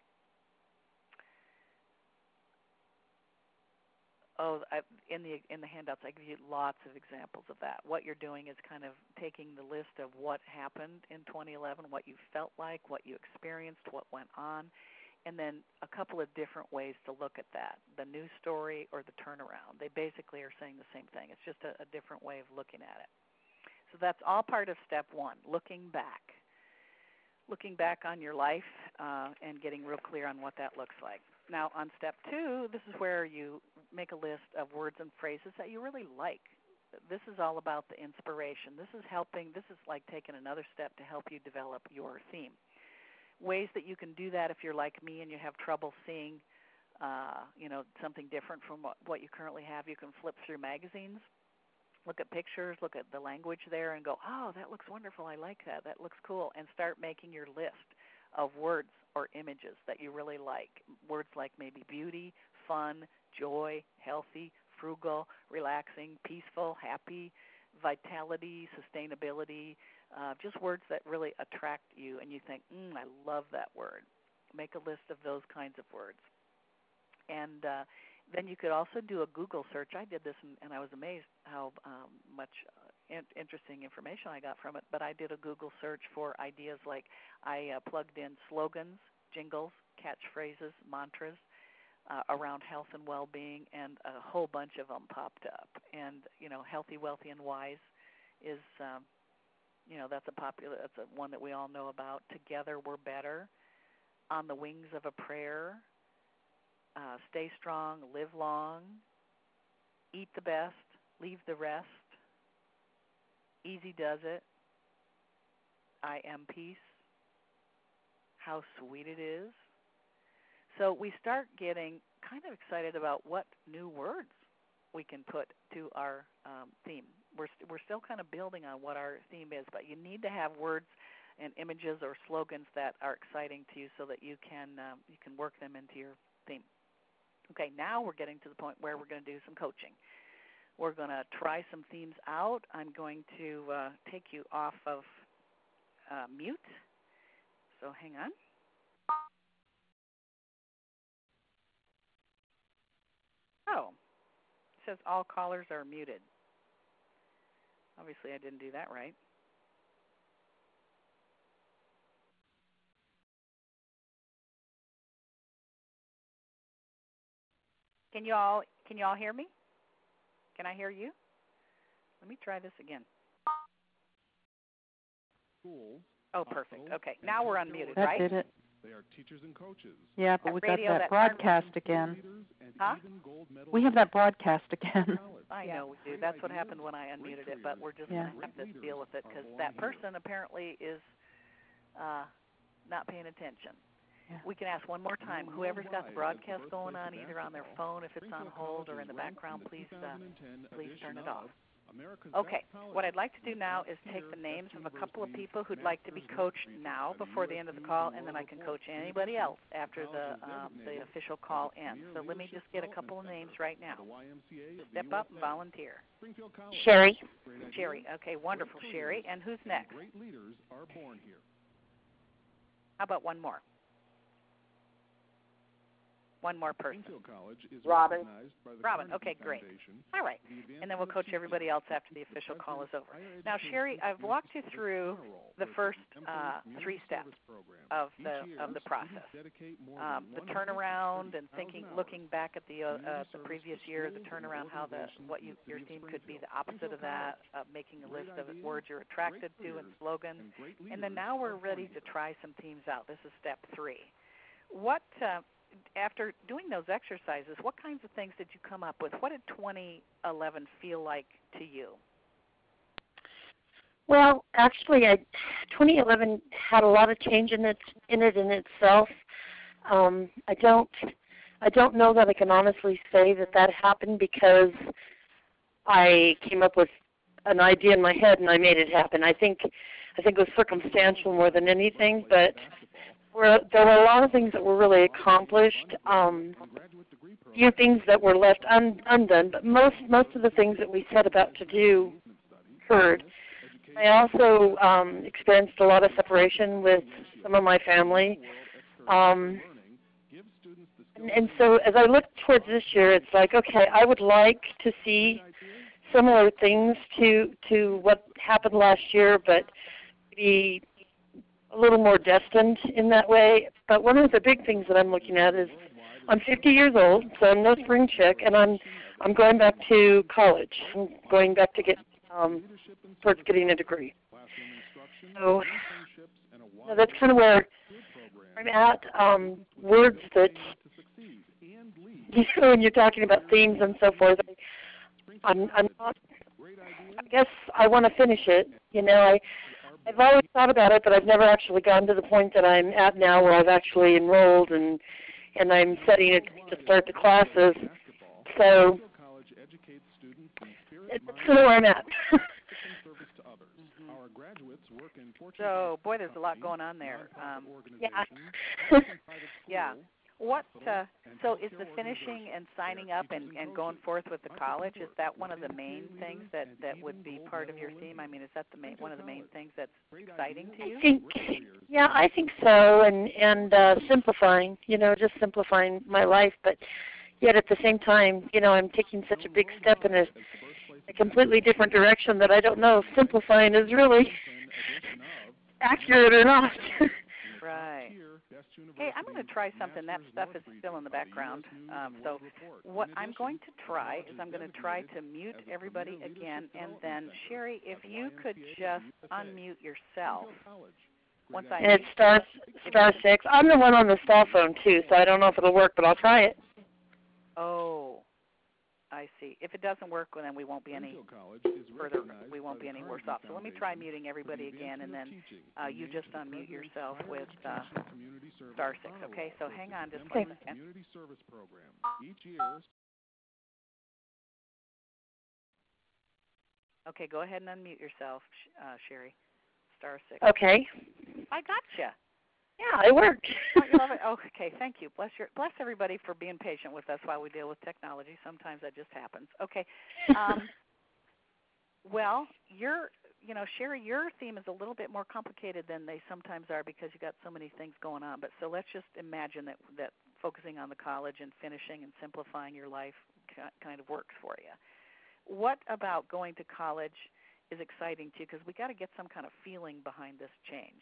Oh, I, in the in the handouts, I give you lots of examples of that. What you're doing is kind of taking the list of what happened in twenty eleven, what you felt like, what you experienced, what went on, and then a couple of different ways to look at that, the new story or the turnaround. They basically are saying the same thing. It's just a, a different way of looking at it. So that's all part of step one, looking back. Looking back on your life uh, and getting real clear on what that looks like. Now, on step two, this is where you make a list of words and phrases that you really like. This is all about the inspiration. This is helping, this is like taking another step to help you develop your theme. Ways that you can do that if you're like me and you have trouble seeing, uh, you know, something different from what, what you currently have. You can flip through magazines, look at pictures, look at the language there, and go, oh, that looks wonderful. I like that. That looks cool. And start making your list of words or images that you really like. Words like maybe beauty, fun, joy, healthy, frugal, relaxing, peaceful, happy, vitality, sustainability, uh, just words that really attract you and you think, mm, I love that word. Make a list of those kinds of words. And uh, then you could also do a Google search. I did this, and, and I was amazed how um, much uh, in- interesting information I got from it. But I did a Google search for ideas like I uh, plugged in slogans, jingles, catchphrases, mantras uh, around health and well-being, and a whole bunch of them popped up. And, you know, healthy, wealthy, and wise is, um, you know, that's a popular, that's a one that we all know about. Together we're better. On the wings of a prayer. Uh, stay strong, live long, eat the best, leave the rest, easy does it, I am peace, how sweet it is. So we start getting kind of excited about what new words we can put to our um, theme. We're, st- we're still kind of building on what our theme is, but you need to have words and images or slogans that are exciting to you so that you can um, you can work them into your theme. Okay, now we're getting to the point where we're going to do some coaching. We're going to try some themes out. I'm going to uh, take you off of uh, mute. So hang on. Oh, it says all callers are muted. Obviously, I didn't do that right. Can you all can you all hear me? Can I hear you? Let me try this again. Schools, Oh, perfect. hospitals, Okay, and now we're healthcare unmuted, That right? did it. They are teachers and coaches. Yeah, but That we got radio, that that broadcast again. Leaders, and Huh? even gold medal We have that broadcast again. pilots. I Yeah. know we do. Great That's what ideas, happened when I great unmuted it, but careers, we're just Yeah. going to have to great deal with it leaders because are that born here. person apparently is uh, not paying attention. we can ask one more time. Whoever's got the broadcast going on, either on their phone if it's on hold or in the background, please uh, please turn it off. Okay, what I'd like to do now is take the names of a couple of people who'd like to be coached now before the end of the call, and then I can coach anybody else after the um, the official call ends. So let me just get a couple of names right now. Step up and volunteer. Sherry. Sherry, okay, wonderful, Sherry. And who's next? How about one more? One more person. Robin. Robin, okay, great. All right. And then we'll coach everybody else after the official call is over. Now, Sherry, I've walked you through the first uh, three steps of the of the process. Um, the turnaround and thinking, looking back at the uh, uh, the previous year, the turnaround, how the what you, your theme could be the opposite of that, uh, making a list of words you're attracted to and slogans. And then now we're ready to try some themes out. This is step three. What uh, after doing those exercises, what kinds of things did you come up with? What did twenty eleven feel like to you? Well, actually, I, twenty eleven had a lot of change in it in it in itself. Um, I don't, I don't know that I can honestly say that that happened because I came up with an idea in my head and I made it happen. I think, I think it was circumstantial more than anything, but. Were, there were a lot of things that were really accomplished, um, few things that were left un, undone, but most most of the things that we set about to do occurred. I also um, experienced a lot of separation with some of my family. Um, and, and so as I look towards this year, it's like, okay, I would like to see similar things to, to what happened last year, but maybe a little more destined in that way. But one of the big things that I'm looking at is I'm fifty years old, so I'm no spring chick, and I'm I'm going back to college. I'm going back to get um, towards getting a degree. So, so that's kind of where I'm at. Um, words that, you know, when you're talking about themes and so forth, I'm, I'm not, I guess I want to finish it. You know, I. I've always thought about it, but I've never actually gotten to the point that I'm at now where I've actually enrolled and and I'm setting it to start the classes. So it's kind of where I'm at. So, boy, there's a lot going on there. Um, yeah. yeah. What, uh, so is the finishing and signing up and, and going forth with the college, is that one of the main things that, that would be part of your theme? I mean, is that the main, one of the main things that's exciting to you? I think, yeah, I think so, and, and uh, simplifying, you know, just simplifying my life, but yet at the same time, you know, I'm taking such a big step in a, a completely different direction that I don't know if simplifying is really accurate or not. Right. Hey, I'm going to try something. That stuff is still in the background. Um, so what I'm going to try is I'm going to try to mute everybody again, and then, Sherry, if you could just unmute yourself. Once I and it's star, star six. I'm the one on the cell phone, too, so I don't know if it'll work, but I'll try it. Oh, I see. If it doesn't work, well, then we won't be any further, we won't be any worse off. So let me try muting everybody again, and then uh, you just unmute yourself with uh, star six, okay? So hang on just one second. Okay, go ahead and unmute yourself, uh, Sherry. Star six. Okay. I gotcha. Yeah, it worked. Oh, you love it? Oh, okay, thank you. Bless your, bless everybody for being patient with us while we deal with technology. Sometimes that just happens. Okay. Um, well, your, you know, Sherry, your theme is a little bit more complicated than they sometimes are because you got so many things going on. But so let's just imagine that that focusing on the college and finishing and simplifying your life kind of works for you. What about going to college is exciting to you? Because we got to get some kind of feeling behind this change.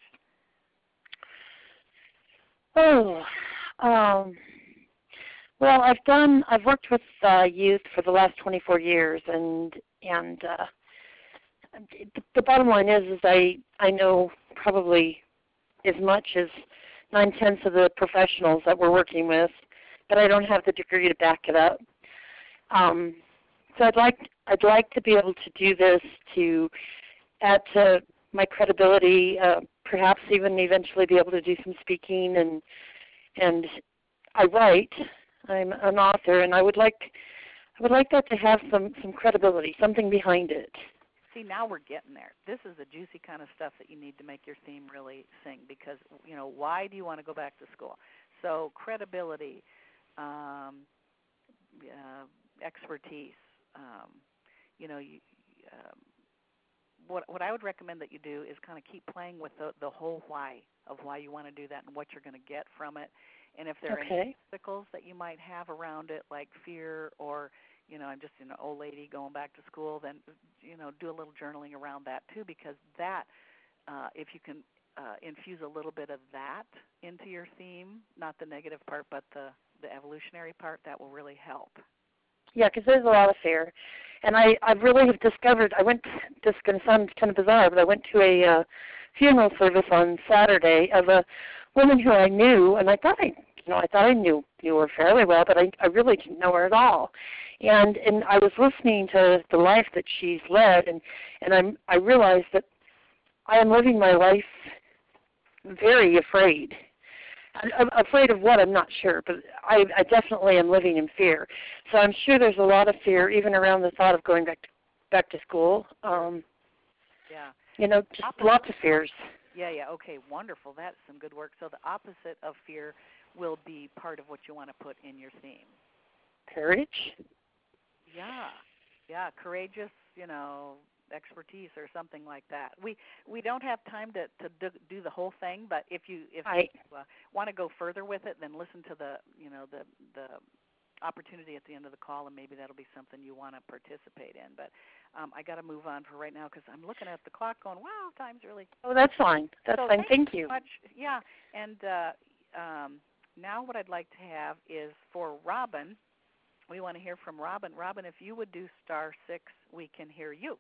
Oh, um, well, I've done. I've worked with uh, youth for the last twenty-four years, and and uh, the, the bottom line is, is I I know probably as much as nine tenths of the professionals that we're working with, but I don't have the degree to back it up. Um, so I'd like I'd like to be able to do this to add to my credibility. Uh, perhaps even eventually be able to do some speaking and and I write. I'm an author, and I would like I would like that to have some some credibility, something behind it. See, now we're getting there. This is the juicy kind of stuff that you need to make your theme really sing because, you know, why do you want to go back to school? So credibility, um, uh, expertise, um, you know, you, um, what what I would recommend that you do is kind of keep playing with the, the whole why of why you want to do that and what you're going to get from it. And if there are Okay. any obstacles that you might have around it, like fear or, you know, I'm just an old lady going back to school, then, you know, do a little journaling around that too, because that, uh, if you can uh, infuse a little bit of that into your theme, not the negative part, but the, the evolutionary part, that will really help. Yeah, because there's a lot of fear. And I, I really have discovered, I went, this is going to sound kind of bizarre, but I went to a uh, funeral service on Saturday of a woman who I knew, and I thought I, you know, I thought I knew knew her fairly well, but I, I really didn't know her at all. And and I was listening to the life that she's led, and and I'm I realized that I am living my life very afraid. I'm afraid of what, I'm not sure, but I, I definitely am living in fear. So I'm sure there's a lot of fear even around the thought of going back to, back to school. Um, Yeah. you know, just Opposite. lots of fears. Yeah, yeah, okay, wonderful. That's some good work. So the opposite of fear will be part of what you want to put in your theme. Courage? Yeah, yeah, courageous, you know, expertise or something like that. We we don't have time to, to do, do the whole thing, but if you if Right. you uh, want to go further with it, then listen to the, you know, the the opportunity at the end of the call, and maybe that'll be something you want to participate in. But um, I got to move on for right now because I'm looking at the clock going, wow, time's really... Oh, that's fine. That's so fine. Thank Thank you. Much. Yeah, and uh, um, now what I'd like to have is for Robin. We want to hear from Robin. Robin, if you would do star six, we can hear you.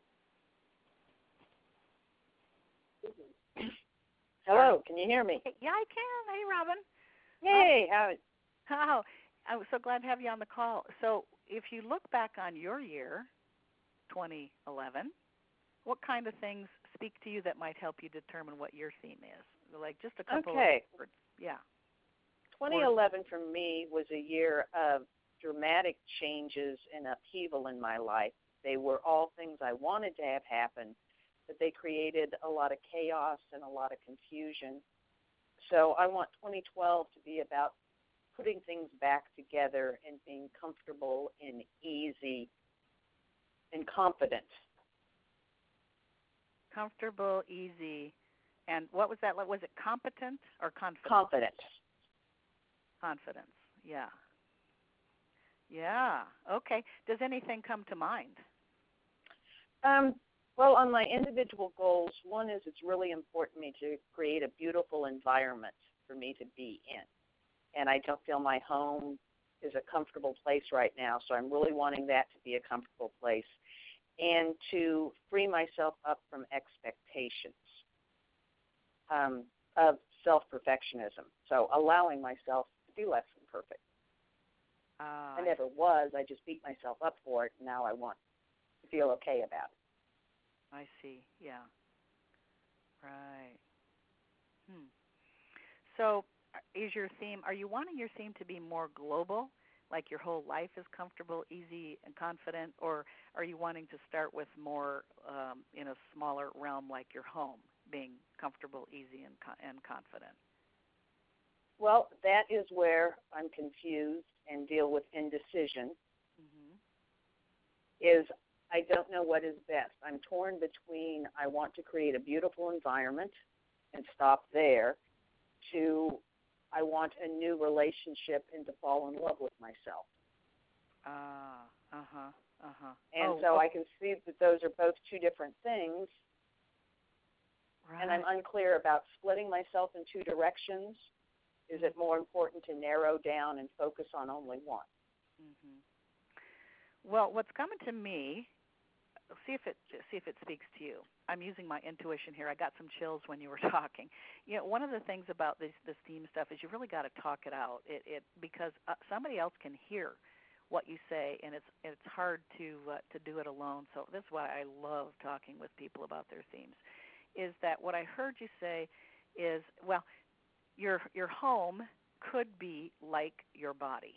Hello, can you hear me? Yeah, I can. Hey, Robin. Hey, how? Oh, I'm so glad to have you on the call. So if you look back on your year, twenty eleven, what kind of things speak to you that might help you determine what your theme is? Like just a couple Okay. of words. Yeah. twenty eleven for me was a year of dramatic changes and upheaval in my life. They were all things I wanted to have happen, but they created a lot of chaos and a lot of confusion. So I want twenty twelve to be about putting things back together and being comfortable and easy and confident. Comfortable, easy, and what was that? Was it competent or confident? Confident. Confidence, yeah. Yeah, okay. Does anything come to mind? Um, well, on my individual goals, one is it's really important to me to create a beautiful environment for me to be in. And I don't feel my home is a comfortable place right now, so I'm really wanting that to be a comfortable place. And to free myself up from expectations um, of self-perfectionism. So allowing myself to be less than perfect. Uh, I never was. I just beat myself up for it. And now I want to feel okay about it. I see, yeah. Right. Hmm. So is your theme, are you wanting your theme to be more global, like your whole life is comfortable, easy, and confident, or are you wanting to start with more um, in a smaller realm like your home, being comfortable, easy, and, co- and confident? Well, that is where I'm confused and deal with indecision, Mm-hmm. is I don't know what is best. I'm torn between I want to create a beautiful environment and stop there to I want a new relationship and to fall in love with myself. Ah, uh-huh, uh-huh. And oh, so okay. I can see that those are both two different things, Right. and I'm unclear about splitting myself in two directions. Is it more important to narrow down and focus on only one? Mm-hmm. Well, what's coming to me, see if it see if it speaks to you. I'm using my intuition here. I got some chills when you were talking. You know, one of the things about this this theme stuff is you really got to talk it out. It, it because uh, somebody else can hear what you say, and it's it's hard to uh, to do it alone. So this is why I love talking with people about their themes. Is that what I heard you say? Is well, your your home could be like your body.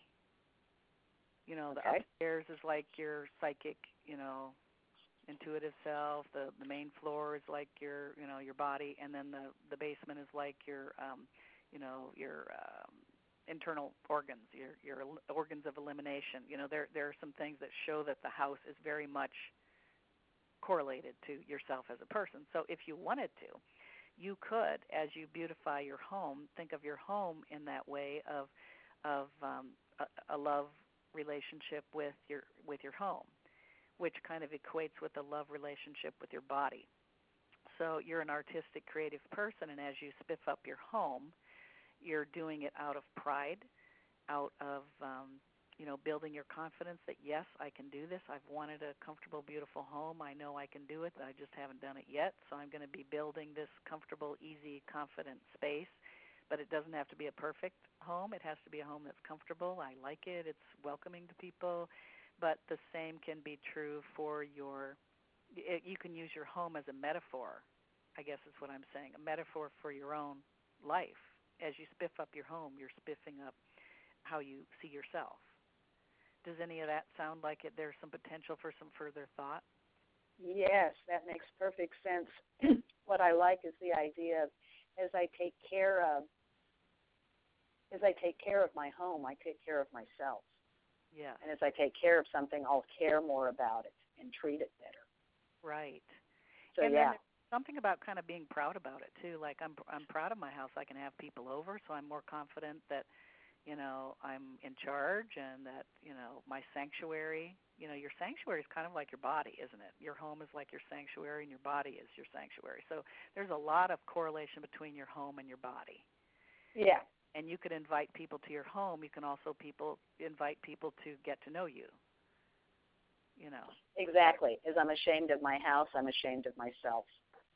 You know, the Okay. upstairs is like your psychic, you know, intuitive self. The the main floor is like your, you know, your body, and then the the basement is like your, um, you know, your um, internal organs, your your el- organs of elimination. You know, there there are some things that show that the house is very much correlated to yourself as a person. So if you wanted to, you could, as you beautify your home, think of your home in that way of of um, a, a love relationship with your with your home, which kind of equates with a love relationship with your body. So you're an artistic, creative person, and as you spiff up your home, you're doing it out of pride, out of um, you know, building your confidence that yes, I can do this. I've wanted a comfortable, beautiful home. I know I can do it. I just haven't done it yet. So I'm going to be building this comfortable, easy, confident space. But it doesn't have to be a perfect home. It has to be a home that's comfortable. I like it. It's welcoming to people. But the same can be true for your, it, you can use your home as a metaphor, I guess is what I'm saying, a metaphor for your own life. As you spiff up your home, you're spiffing up how you see yourself. Does any of that sound like it? There's some potential for some further thought? Yes, that makes perfect sense. What I like is the idea of as I take care of as I take care of my home, I take care of myself. Yeah. And as I take care of something, I'll care more about it and treat it better. Right. So and yeah. then there's something about kind of being proud about it too. Like I'm I'm proud of my house. I can have people over, so I'm more confident that, you know, I'm in charge and that, you know, my sanctuary, you know, your sanctuary is kind of like your body, isn't it? Your home is like your sanctuary and your body is your sanctuary. So there's a lot of correlation between your home and your body. Yeah. And you could invite people to your home. You can also people invite people to get to know you, you know. Exactly. As I'm ashamed of my house, I'm ashamed of myself.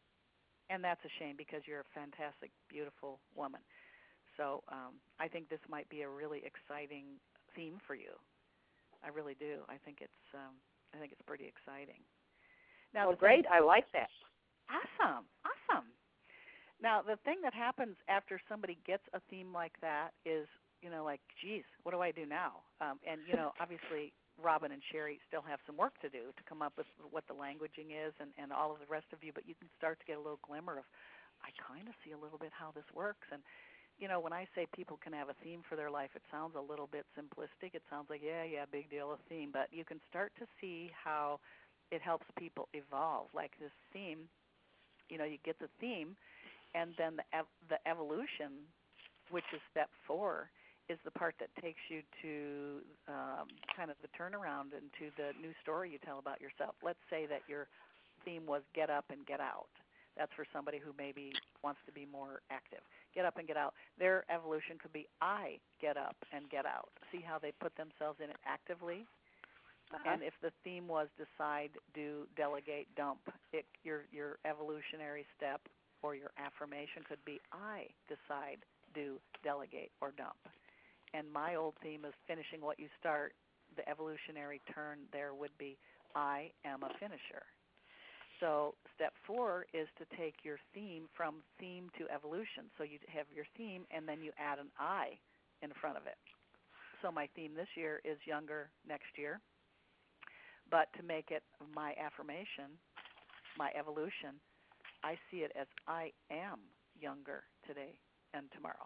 And that's a shame because you're a fantastic, beautiful woman. So um, I think this might be a really exciting theme for you. I really do. I think it's um, I think it's pretty exciting. Now, oh, great! Thing, I like that. Awesome, awesome. Now, the thing that happens after somebody gets a theme like that is, you know, like, geez, what do I do now? Um, and you know, obviously, Robin and Sherry still have some work to do to come up with what the languaging is, and, and all of the rest of you. But you can start to get a little glimmer of, I kind of see a little bit how this works. And you know, when I say people can have a theme for their life, it sounds a little bit simplistic. It sounds like, yeah, yeah, big deal, a theme. But you can start to see how it helps people evolve. Like this theme, you know, you get the theme, and then the ev- the evolution, which is step four, is the part that takes you to um, kind of the turnaround into the new story you tell about yourself. Let's say that your theme was get up and get out. That's for somebody who maybe wants to be more active. Get up and get out. Their evolution could be I get up and get out. See how they put themselves in it actively? Uh-huh. And if the theme was decide, do, delegate, dump, it, your your evolutionary step or your affirmation could be I decide, do, delegate, or dump. And my old theme is finishing what you start. The evolutionary turn there would be I am a finisher. So step four is to take your theme from theme to evolution. So you have your theme, and then you add an I in front of it. So my theme this year is younger next year. But to make it my affirmation, my evolution, I see it as I am younger today and tomorrow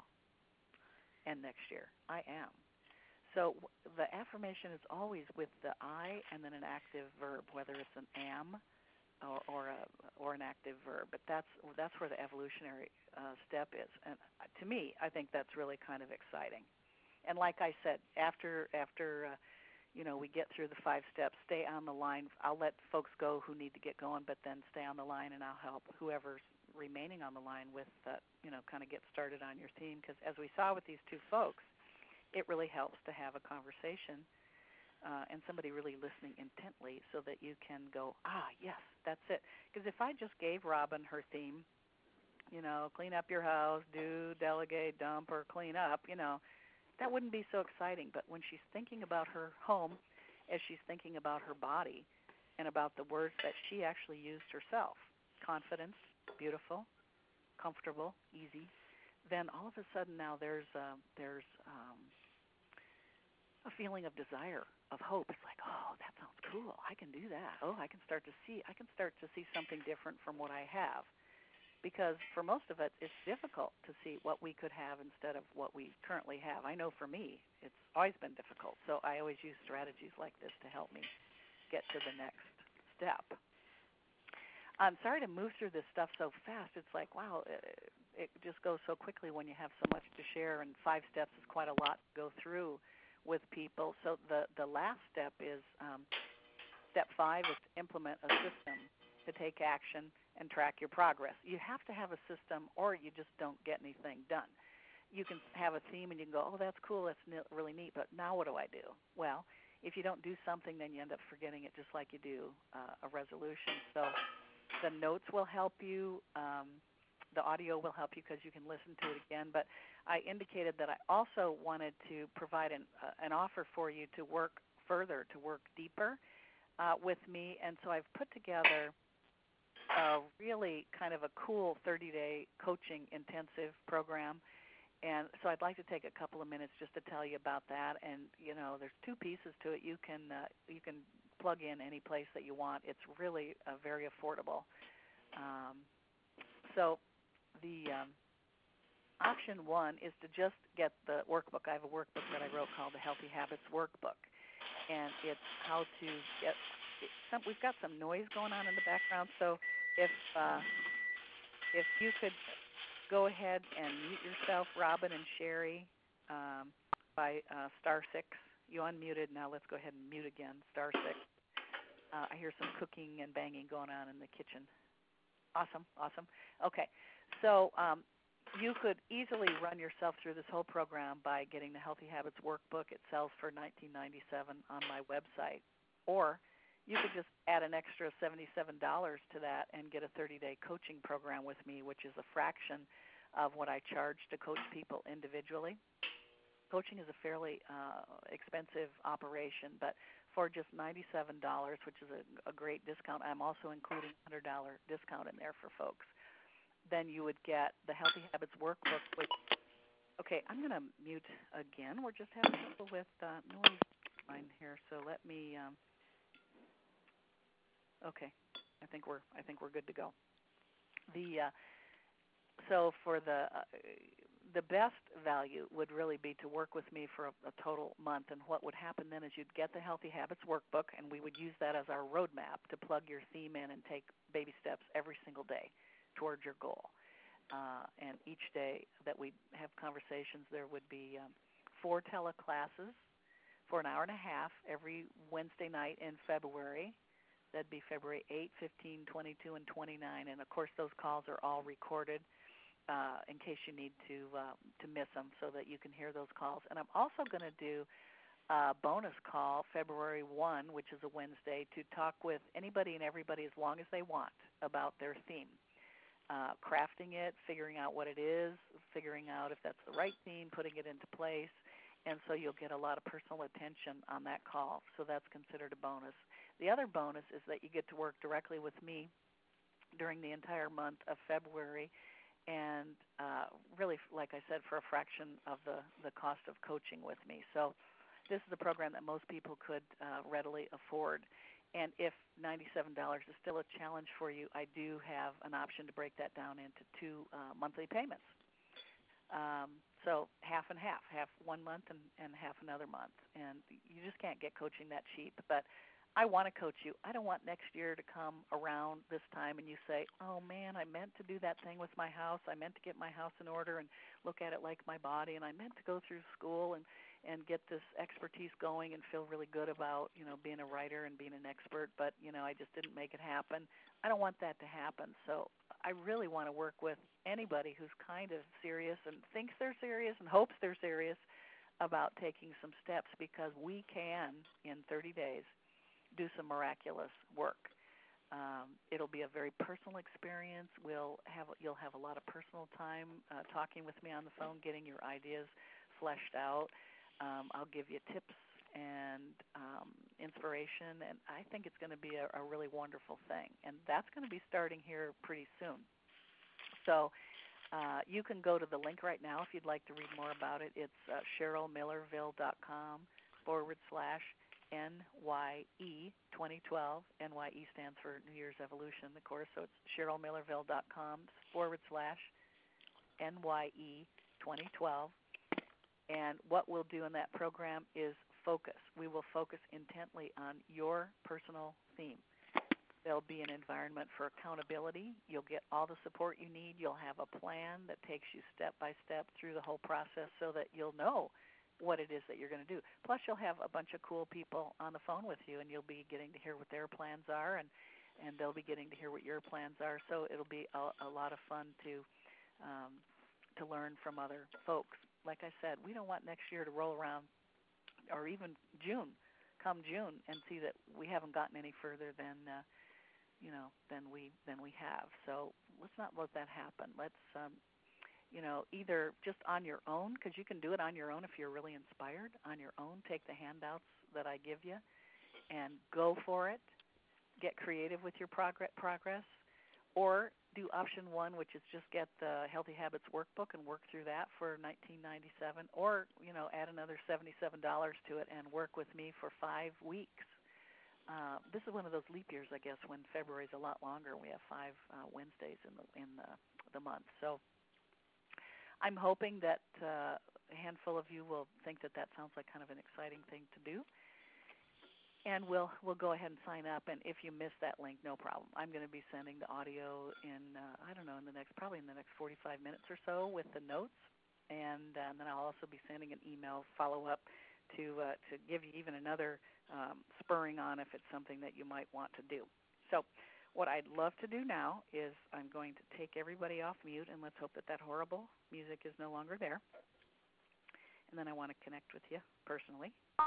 and next year. I am. So the affirmation is always with the I and then an active verb, whether it's an am or or, a, or an active verb. But that's that's where the evolutionary uh, step is. And to me, I think that's really kind of exciting. And like I said, after after uh, you know, we get through the five steps, stay on the line. I'll let folks go who need to get going, but then stay on the line, and I'll help whoever's remaining on the line with that, you know, kind of get started on your theme. Because as we saw with these two folks, it really helps to have a conversation uh, and somebody really listening intently so that you can go, ah, yes, that's it. Because if I just gave Robin her theme, you know, clean up your house, do, delegate, dump, or clean up, you know, that wouldn't be so exciting. But when she's thinking about her home, as she's thinking about her body and about the words that she actually used herself, confidence, beautiful, comfortable, easy, then all of a sudden now there's uh, there's um, a feeling of desire, of hope. It's like, oh, that sounds cool. I can do that. Oh, I can start to see. I can start to see something different from what I have. Because for most of it, it's difficult to see what we could have instead of what we currently have. I know for me, it's always been difficult. So I always use strategies like this to help me get to the next step. I'm sorry to move through this stuff so fast. It's like, wow, it, it just goes so quickly when you have so much to share, and five steps is quite a lot to go through with people. So the, the last step is, um, step five is to implement a system to take action and track your progress. You have to have a system or you just don't get anything done. You can have a theme and you can go, oh, that's cool, that's ne- really neat, but now what do I do? Well, if you don't do something, then you end up forgetting it just like you do uh, a resolution. So the notes will help you. Um, the audio will help you because you can listen to it again. But I indicated that I also wanted to provide an, uh, an offer for you to work further, to work deeper uh, with me. And so I've put together a really kind of a cool thirty-day coaching intensive program. And so I'd like to take a couple of minutes just to tell you about that. And, you know, there's two pieces to it. You can uh, you can plug in any place that you want. It's really uh, very affordable. Um, so the um, option one is to just get the workbook. I have a workbook that I wrote called the Healthy Habits Workbook. And it's how to get some, we've got some noise going on in the background, so if uh, if you could go ahead and mute yourself, Robin and Sherry, um, by uh, star six. You unmuted. Now let's go ahead and mute again, star six. Uh, I hear some cooking and banging going on in the kitchen. Awesome, awesome. Okay, so um, you could easily run yourself through this whole program by getting the Healthy Habits Workbook. It sells for nineteen ninety-seven dollars on my website. Or you could just add an extra seventy-seven dollars to that and get a thirty-day coaching program with me, which is a fraction of what I charge to coach people individually. Coaching is a fairly uh, expensive operation, but for just ninety-seven dollars, which is a, a great discount, I'm also including a one hundred dollars discount in there for folks. Then you would get the Healthy Habits Workbook, which, okay, I'm going to mute again. We're just having trouble with uh, noise line here, so let me, um, okay, I think we're, I think we're good to go. The, uh, so for the, uh, the best value would really be to work with me for a, a total month, and what would happen then is you'd get the Healthy Habits Workbook, and we would use that as our roadmap to plug your theme in and take baby steps every single day towards your goal. Uh, and each day that we have conversations, there would be um, four teleclasses for an hour and a half every Wednesday night in February. That'd be February eighth, fifteenth, twenty-two, and twenty-nine. And, of course, those calls are all recorded uh, in case you need to uh, to miss them so that you can hear those calls. And I'm also going to do a bonus call February first, which is a Wednesday, to talk with anybody and everybody as long as they want about their theme. Uh, crafting it, figuring out what it is, figuring out if that's the right theme, putting it into place, and so you'll get a lot of personal attention on that call, so that's considered a bonus. The other bonus is that you get to work directly with me during the entire month of February, and uh, really, like I said, for a fraction of the, the cost of coaching with me. So this is a program that most people could uh, readily afford. And if ninety-seven dollars is still a challenge for you, I do have an option to break that down into two uh, monthly payments. Um, so half and half, half one month and, and half another month. And you just can't get coaching that cheap. But I want to coach you. I don't want next year to come around this time and you say, oh, man, I meant to do that thing with my house. I meant to get my house in order and look at it like my body. And I meant to go through school and, and get this expertise going and feel really good about, you know, being a writer and being an expert. But, you know, I just didn't make it happen. I don't want that to happen. So I really want to work with anybody who's kind of serious and thinks they're serious and hopes they're serious about taking some steps, because we can, in thirty days, do some miraculous work. Um, it'll be a very personal experience. We'll have you'll have a lot of personal time uh, talking with me on the phone, getting your ideas fleshed out. Um, I'll give you tips and um, inspiration, and I think it's going to be a, a really wonderful thing. And that's going to be starting here pretty soon. So Uh, you can go to the link right now if you'd like to read more about it. It's uh, cheryl millerville dot com forward slash N Y E twenty twelve. N Y E stands for New Year's Evolution, of course, so it's cheryl millerville dot com forward slash N Y E twenty twelve. And what we'll do in that program is focus. We will focus intently on your personal theme. There'll be an environment for accountability. You'll get all the support you need. You'll have a plan that takes you step by step through the whole process so that you'll know what it is that you're going to do. Plus, you'll have a bunch of cool people on the phone with you, and you'll be getting to hear what their plans are, and, and they'll be getting to hear what your plans are. So it'll be a, a lot of fun to um, to learn from other folks. Like I said, we don't want next year to roll around, or even June, come June, and see that we haven't gotten any further than uh, you know, than we than we have. So let's not let that happen. Let's, um, you know, either just on your own, because you can do it on your own if you're really inspired. On your own, take the handouts that I give you and go for it. Get creative with your progress, progress, or do option one, which is just get the Healthy Habits Workbook and work through that for nineteen ninety-seven, or you know, add another seventy-seven dollars to it and work with me for five weeks. Uh, this is one of those leap years, I guess, when February is a lot longer. We have five uh, Wednesdays in the in the, the month. So I'm hoping that uh, a handful of you will think that that sounds like kind of an exciting thing to do. And we'll we'll go ahead and sign up. And if you miss that link, no problem. I'm going to be sending the audio in, uh, I don't know, in the next, probably in the next forty-five minutes or so with the notes. And, uh, and then I'll also be sending an email follow-up to uh, to give you even another um, spurring on if it's something that you might want to do. So what I'd love to do now is I'm going to take everybody off mute, and let's hope that that horrible music is no longer there. And then I want to connect with you personally.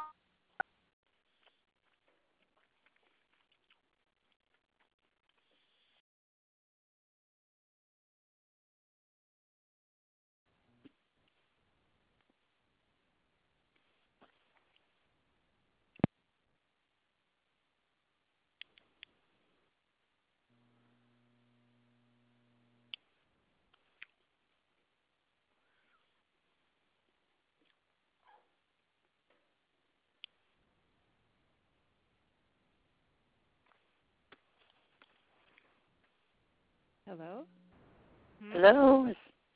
Hello? Hello?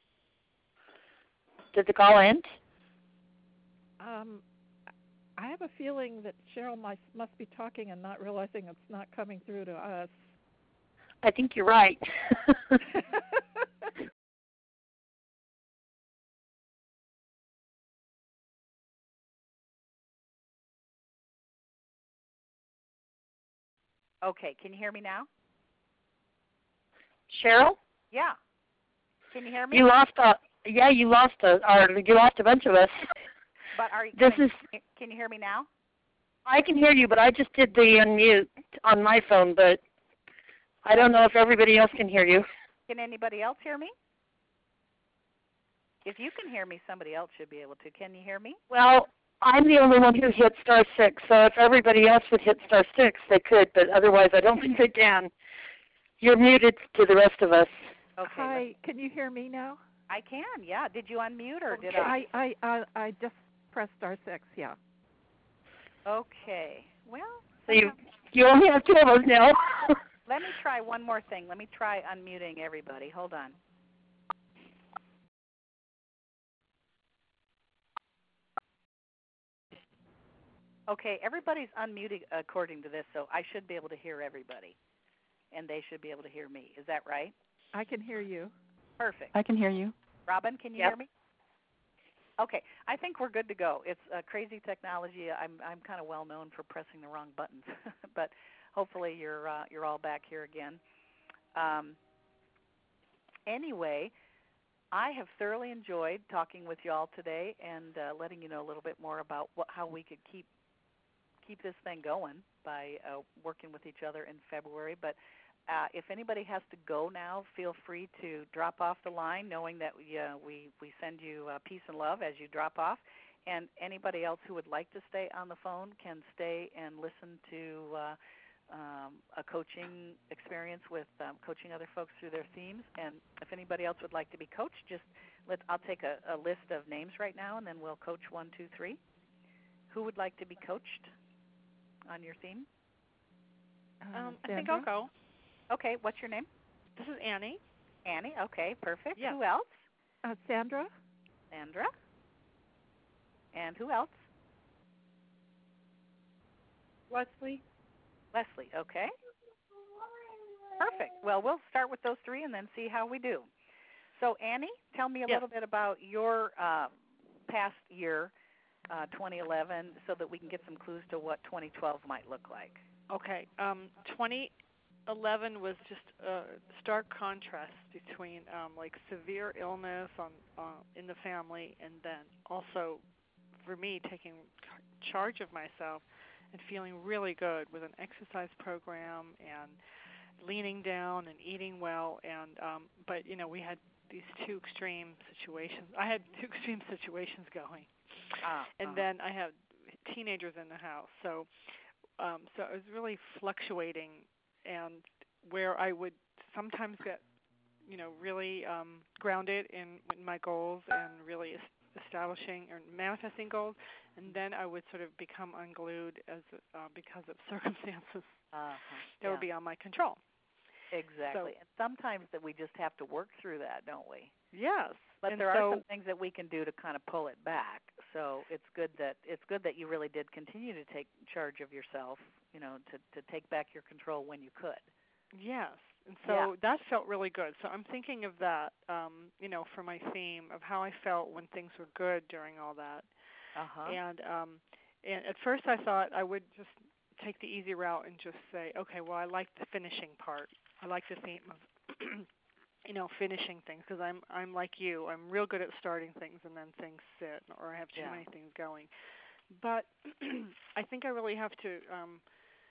Did the call end? Um, I have a feeling that Cheryl must, must be talking and not realizing it's not coming through to us. I think you're right. Okay, can you hear me now? Cheryl? Yeah. Can you hear me? You lost a, yeah, you lost a, or you lost a bunch of us. But are you, this can, is, can you hear me now? I can hear you, but I just did the unmute on my phone, but I don't know if everybody else can hear you. Can anybody else hear me? If you can hear me, somebody else should be able to. Can you hear me? Well, I'm the only one who hit star six, so if everybody else would hit star six, they could, but otherwise I don't think they can. You're muted to the rest of us. Okay. Hi, can you hear me now? I can, yeah. Did you unmute or okay. did I? I, I, I, I just pressed star six, yeah. Okay. Well, So you, you only have two of us now. let me try one more thing. Let me try unmuting everybody. Hold on. Okay, everybody's unmuted according to this, so I should be able to hear everybody, and they should be able to hear me. Is that right? I can hear you. Perfect. I can hear you. Robin, can you Yep. hear me? Okay, I think we're good to go. It's uh, crazy technology. I'm I'm kind of well known for pressing the wrong buttons, but hopefully you're uh, you're all back here again. Um, anyway, I have thoroughly enjoyed talking with you all today and uh, letting you know a little bit more about what, how we could keep keep this thing going by uh, working with each other in February. But uh, if anybody has to go now, feel free to drop off the line, knowing that we uh, we, we send you uh, peace and love as you drop off. And anybody else who would like to stay on the phone can stay and listen to uh, um, a coaching experience with um, coaching other folks through their themes. And if anybody else would like to be coached, just let I'll take a, a list of names right now, and then we'll coach one, two, three. Who would like to be coached on your theme? Um, I think I'll go. Okay, what's your name? This is Annie. Annie, okay, perfect. Yes. Who else? Uh, Sandra. Sandra. And who else? Leslie. Leslie, okay. Perfect. Well, we'll start with those three and then see how we do. So, Annie, tell me a yes. little bit about your uh, past year, uh, twenty eleven, so that we can get some clues to what twenty twelve might look like. Okay. Um, twenty eleven was just a stark contrast between um, like severe illness on uh, in the family, and then also for me taking charge of myself and feeling really good with an exercise program and leaning down and eating well. And um, but you know we had these two extreme situations. I had two extreme situations going, ah, and uh-huh. then I had teenagers in the house. So um, so it was really fluctuating, and where I would sometimes get you know really um, grounded in, in my goals and really establishing or manifesting goals, and then I would sort of become unglued as uh, because of circumstances uh-huh. that yeah. would be on my control. Exactly. So, and sometimes that we just have to work through that, don't we? Yes. But and there so, are some things that we can do to kind of pull it back. So it's good that it's good that you really did continue to take charge of yourself, you know, to to take back your control when you could. Yes. And so yeah. that felt really good. So I'm thinking of that, um, you know, for my theme of how I felt when things were good during all that. Uh-huh. And um, and at first I thought I would just take the easy route and just say, okay, well, I like the finishing part. I like the theme of, you know, finishing things because I'm I'm like you. I'm real good at starting things and then things sit or I have too yeah. many things going. But I think I really have to um,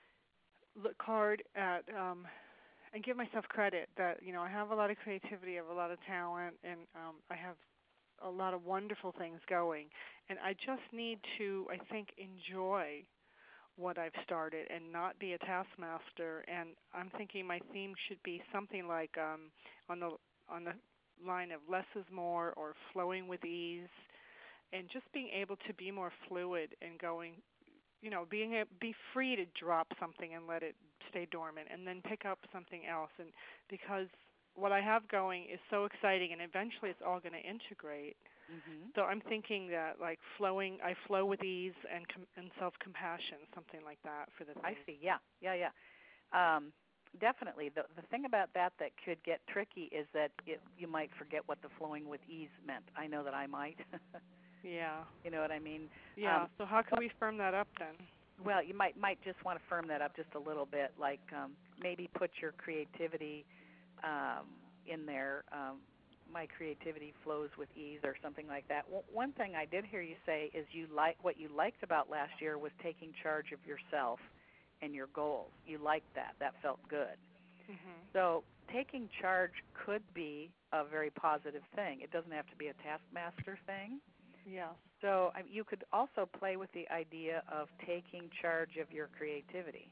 look hard at um, and give myself credit that, you know, I have a lot of creativity, I have a lot of talent, and um, I have a lot of wonderful things going. And I just need to, I think, enjoy what I've started and not be a taskmaster. And I'm thinking my theme should be something like um, on the on the line of less is more or flowing with ease, and just being able to be more fluid and going, you know, being a, be free to drop something and let it stay dormant and then pick up something else. And because what I have going is so exciting and eventually it's all going to integrate. Mm-hmm. So I'm thinking that like flowing, I flow with ease and com- and self-compassion, something like that for the thing. I see. Yeah, yeah, yeah. Um, definitely. The the thing about that that could get tricky is that it, you might forget what the flowing with ease meant. I know that I might. Yeah. You know what I mean? Yeah. Um, so how can we firm that up then? Well, you might might just want to firm that up just a little bit, like um, maybe put your creativity um, in there. Um, my creativity flows with ease or something like that. W- one thing I did hear you say is you like what you liked about last year was taking charge of yourself and your goals. You liked that. That felt good. Mm-hmm. So taking charge could be a very positive thing. It doesn't have to be a taskmaster thing. Yeah. So I mean, you could also play with the idea of taking charge of your creativity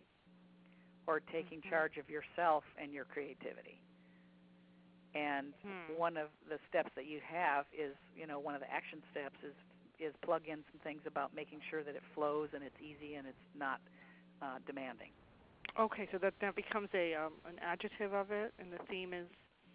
or taking mm-hmm. charge of yourself and your creativity. And hmm. one of the steps that you have is, you know, one of the action steps is is plug in some things about making sure that it flows and it's easy and it's not uh, demanding. Okay, so that that becomes a um, an adjective of it, and the theme is.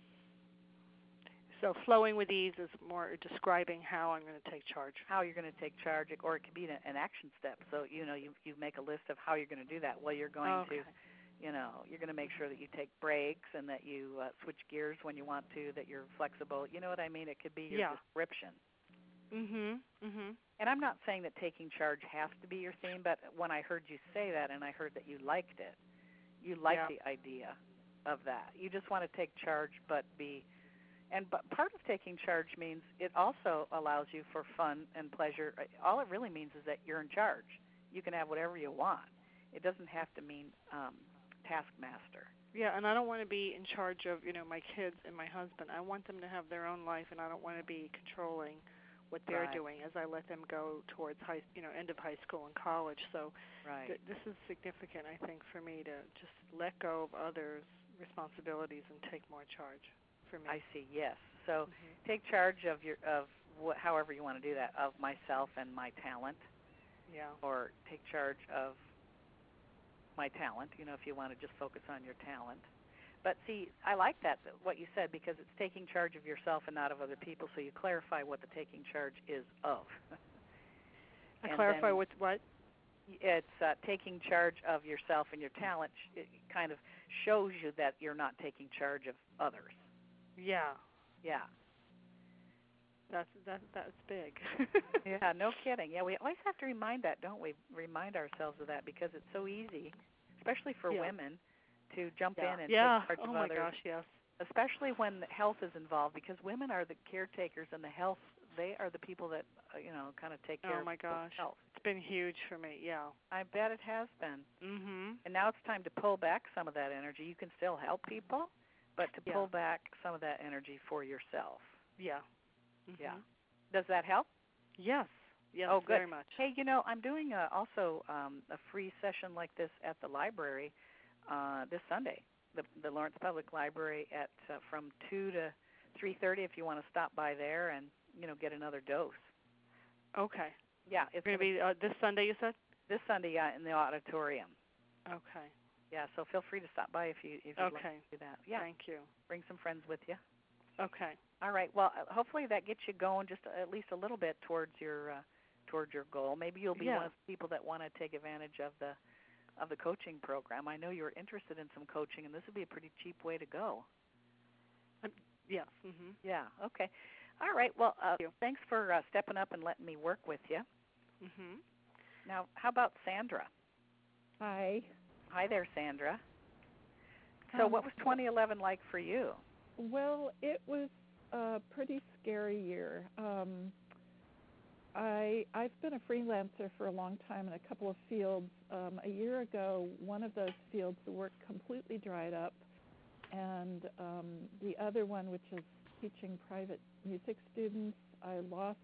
So flowing with ease is more describing how I'm going to take charge. How you're going to take charge, or it could be an action step. So, you know, you you make a list of how you're going to do that. Well, you're going okay. to, you know, you're going to make sure that you take breaks and that you uh, switch gears when you want to, that you're flexible. You know what I mean? It could be your yeah. description. Mhm. Mhm. And I'm not saying that taking charge has to be your theme, but when I heard you say that and I heard that you liked it, you liked yeah. the idea of that. You just want to take charge but be And but part of taking charge means it also allows you for fun and pleasure. All it really means is that you're in charge. You can have whatever you want. It doesn't have to mean um, taskmaster. Yeah, and I don't want to be in charge of, you know, my kids and my husband. I want them to have their own life, and I don't want to be controlling what they're Right. doing as I let them go towards high, you know, end of high school and college. So Right. th- this is significant, I think, for me to just let go of others' responsibilities and take more charge for me. I see. Yes. So Mhm. take charge of your of wh- however you want to do that, of myself and my talent, Yeah. or take charge of my talent. You know, if you want to just focus on your talent. But see, I like that what you said, because it's taking charge of yourself and not of other people. So you clarify what the taking charge is of. I And clarify then with what? it's uh, taking charge of yourself and your talent. It kind of shows you that you're not taking charge of others. Yeah. Yeah. That's that that's big. Yeah, no kidding. Yeah, we always have to remind that, don't we? Remind ourselves of that, because it's so easy, especially for Yeah. women, to jump yeah. in and yeah. take charge oh of my others. gosh, yes. Especially when health is involved, because women are the caretakers, and the health, they are the people that, uh, you know, kind of take care Oh my of people's gosh. health. It's been huge for me. Yeah. I bet it has been. Mhm. And now it's time to pull back some of that energy. You can still help people, but to Yeah. pull back some of that energy for yourself. Yeah. Mhm. Yeah. Does that help? Yes. Yes, Oh, good. very much. Hey, you know, I'm doing a, also um, a free session like this at the library uh, this Sunday, the, the Lawrence Public Library, at uh, from two to three thirty. If you want to stop by there and, you know, get another dose. Okay. Yeah, it's going to be uh, this Sunday, you said? this Sunday uh, in the auditorium. Okay. Yeah, so feel free to stop by if you if you'd Okay. like to do that. Yeah, Thank you. bring some friends with you. Okay. All right. Well, uh, hopefully that gets you going just at least a little bit towards your uh, towards your goal. Maybe you'll be Yeah. one of the people that want to take advantage of the of the coaching program. I know you're interested in some coaching, and this would be a pretty cheap way to go. Um, yes. Mhm. Yeah. Okay. All right. Well, uh, Thank you. thanks for uh, stepping up and letting me work with you. Mhm. Now, how about Sandra? Hi. Hi there, Sandra. So, Um, what was twenty eleven like for you? Well, it was a pretty scary year. Um, I I've been a freelancer for a long time in a couple of fields. Um, a year ago, one of those fields, the work completely dried up, and um, the other one, which is teaching private music students, I lost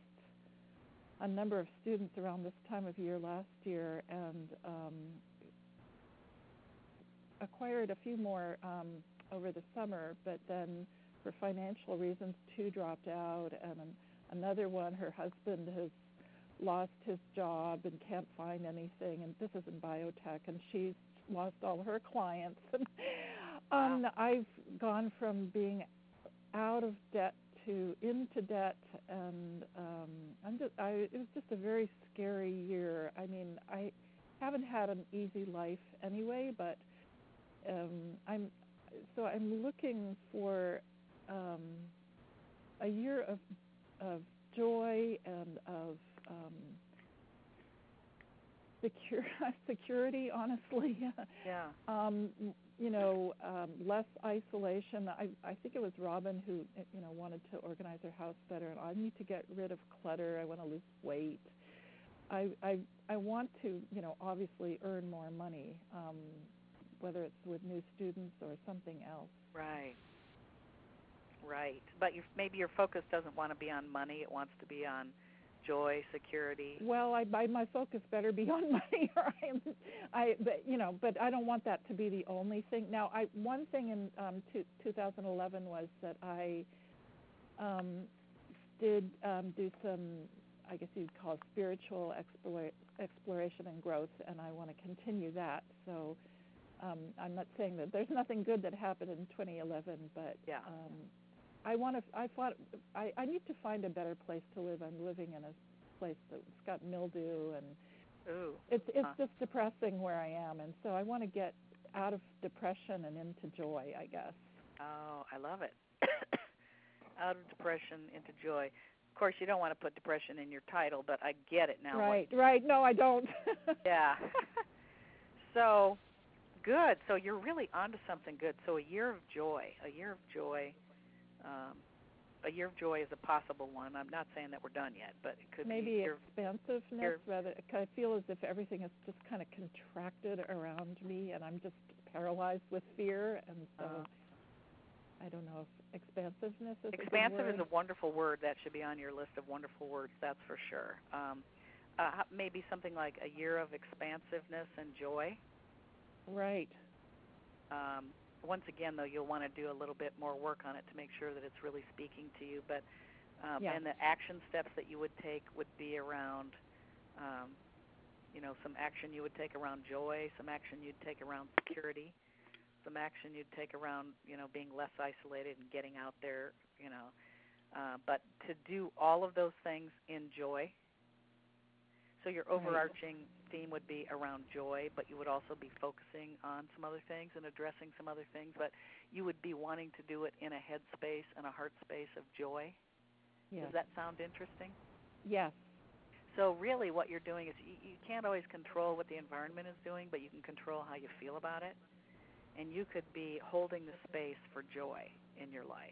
a number of students around this time of year last year, and um, acquired a few more um, over the summer, but then for financial reasons, two dropped out, and an, another one, her husband has lost his job and can't find anything, and this is in biotech, and she's lost all her clients. And um, Wow. I've gone from being out of debt to into debt, and um, I'm just, I, it was just a very scary year. I mean, I haven't had an easy life anyway, but um, I'm so I'm looking for um, a year of of joy and of um, secure security. Honestly, Yeah. um, you know, um, less isolation. I I think it was Robin who you know wanted to organize her house better, and I need to get rid of clutter. I want to lose weight. I I I want to you know obviously earn more money. Um, whether it's with new students or something else. Right. Right. But your, maybe your focus doesn't want to be on money. It wants to be on joy, security. Well, I, I my focus better be on money, or I'm, I, but you know, but I don't want that to be the only thing. Now, I one thing in um, two, two thousand eleven was that I um, did um, do some, I guess you'd call spiritual explore, exploration and growth, and I want to continue that. So. Um, I'm not saying that there's nothing good that happened in twenty eleven, but Yeah. um, I want to. I thought I, I need to find a better place to live. I'm living in a place that's got mildew, and Ooh. it's it's Huh. just depressing where I am, and so I want to get out of depression and into joy, I guess. Oh, I love it. Out of depression into joy. Of course, you don't want to put depression in your title, but I get it now. Right, right. No, I don't. Yeah. So, good. So you're really onto something good. So a year of joy, a year of joy, um, a year of joy is a possible one. I'm not saying that we're done yet, but it could Maybe be. Maybe expansiveness, you're, rather. I feel as if everything is just kind of contracted around me, and I'm just paralyzed with fear, and so. Uh, I don't know if expansiveness is Expansive a good is word. a wonderful word. That should be on your list of wonderful words, that's for sure. Um, uh, maybe something like a year of expansiveness and joy. Right. Um, once again, though, you'll want to do a little bit more work on it to make sure that it's really speaking to you. But um, Yeah. and the action steps that you would take would be around, um, you know, some action you would take around joy, some action you'd take around security, some action you'd take around, you know, being less isolated and getting out there, you know. Uh, but to do all of those things in joy. So your overarching right. theme would be around joy, but you would also be focusing on some other things and addressing some other things. But you would be wanting to do it in a head space and a heart space of joy. Yes. Does that sound interesting? Yes. So really what you're doing is you, you can't always control what the environment is doing, but you can control how you feel about it. And you could be holding the space for joy in your life.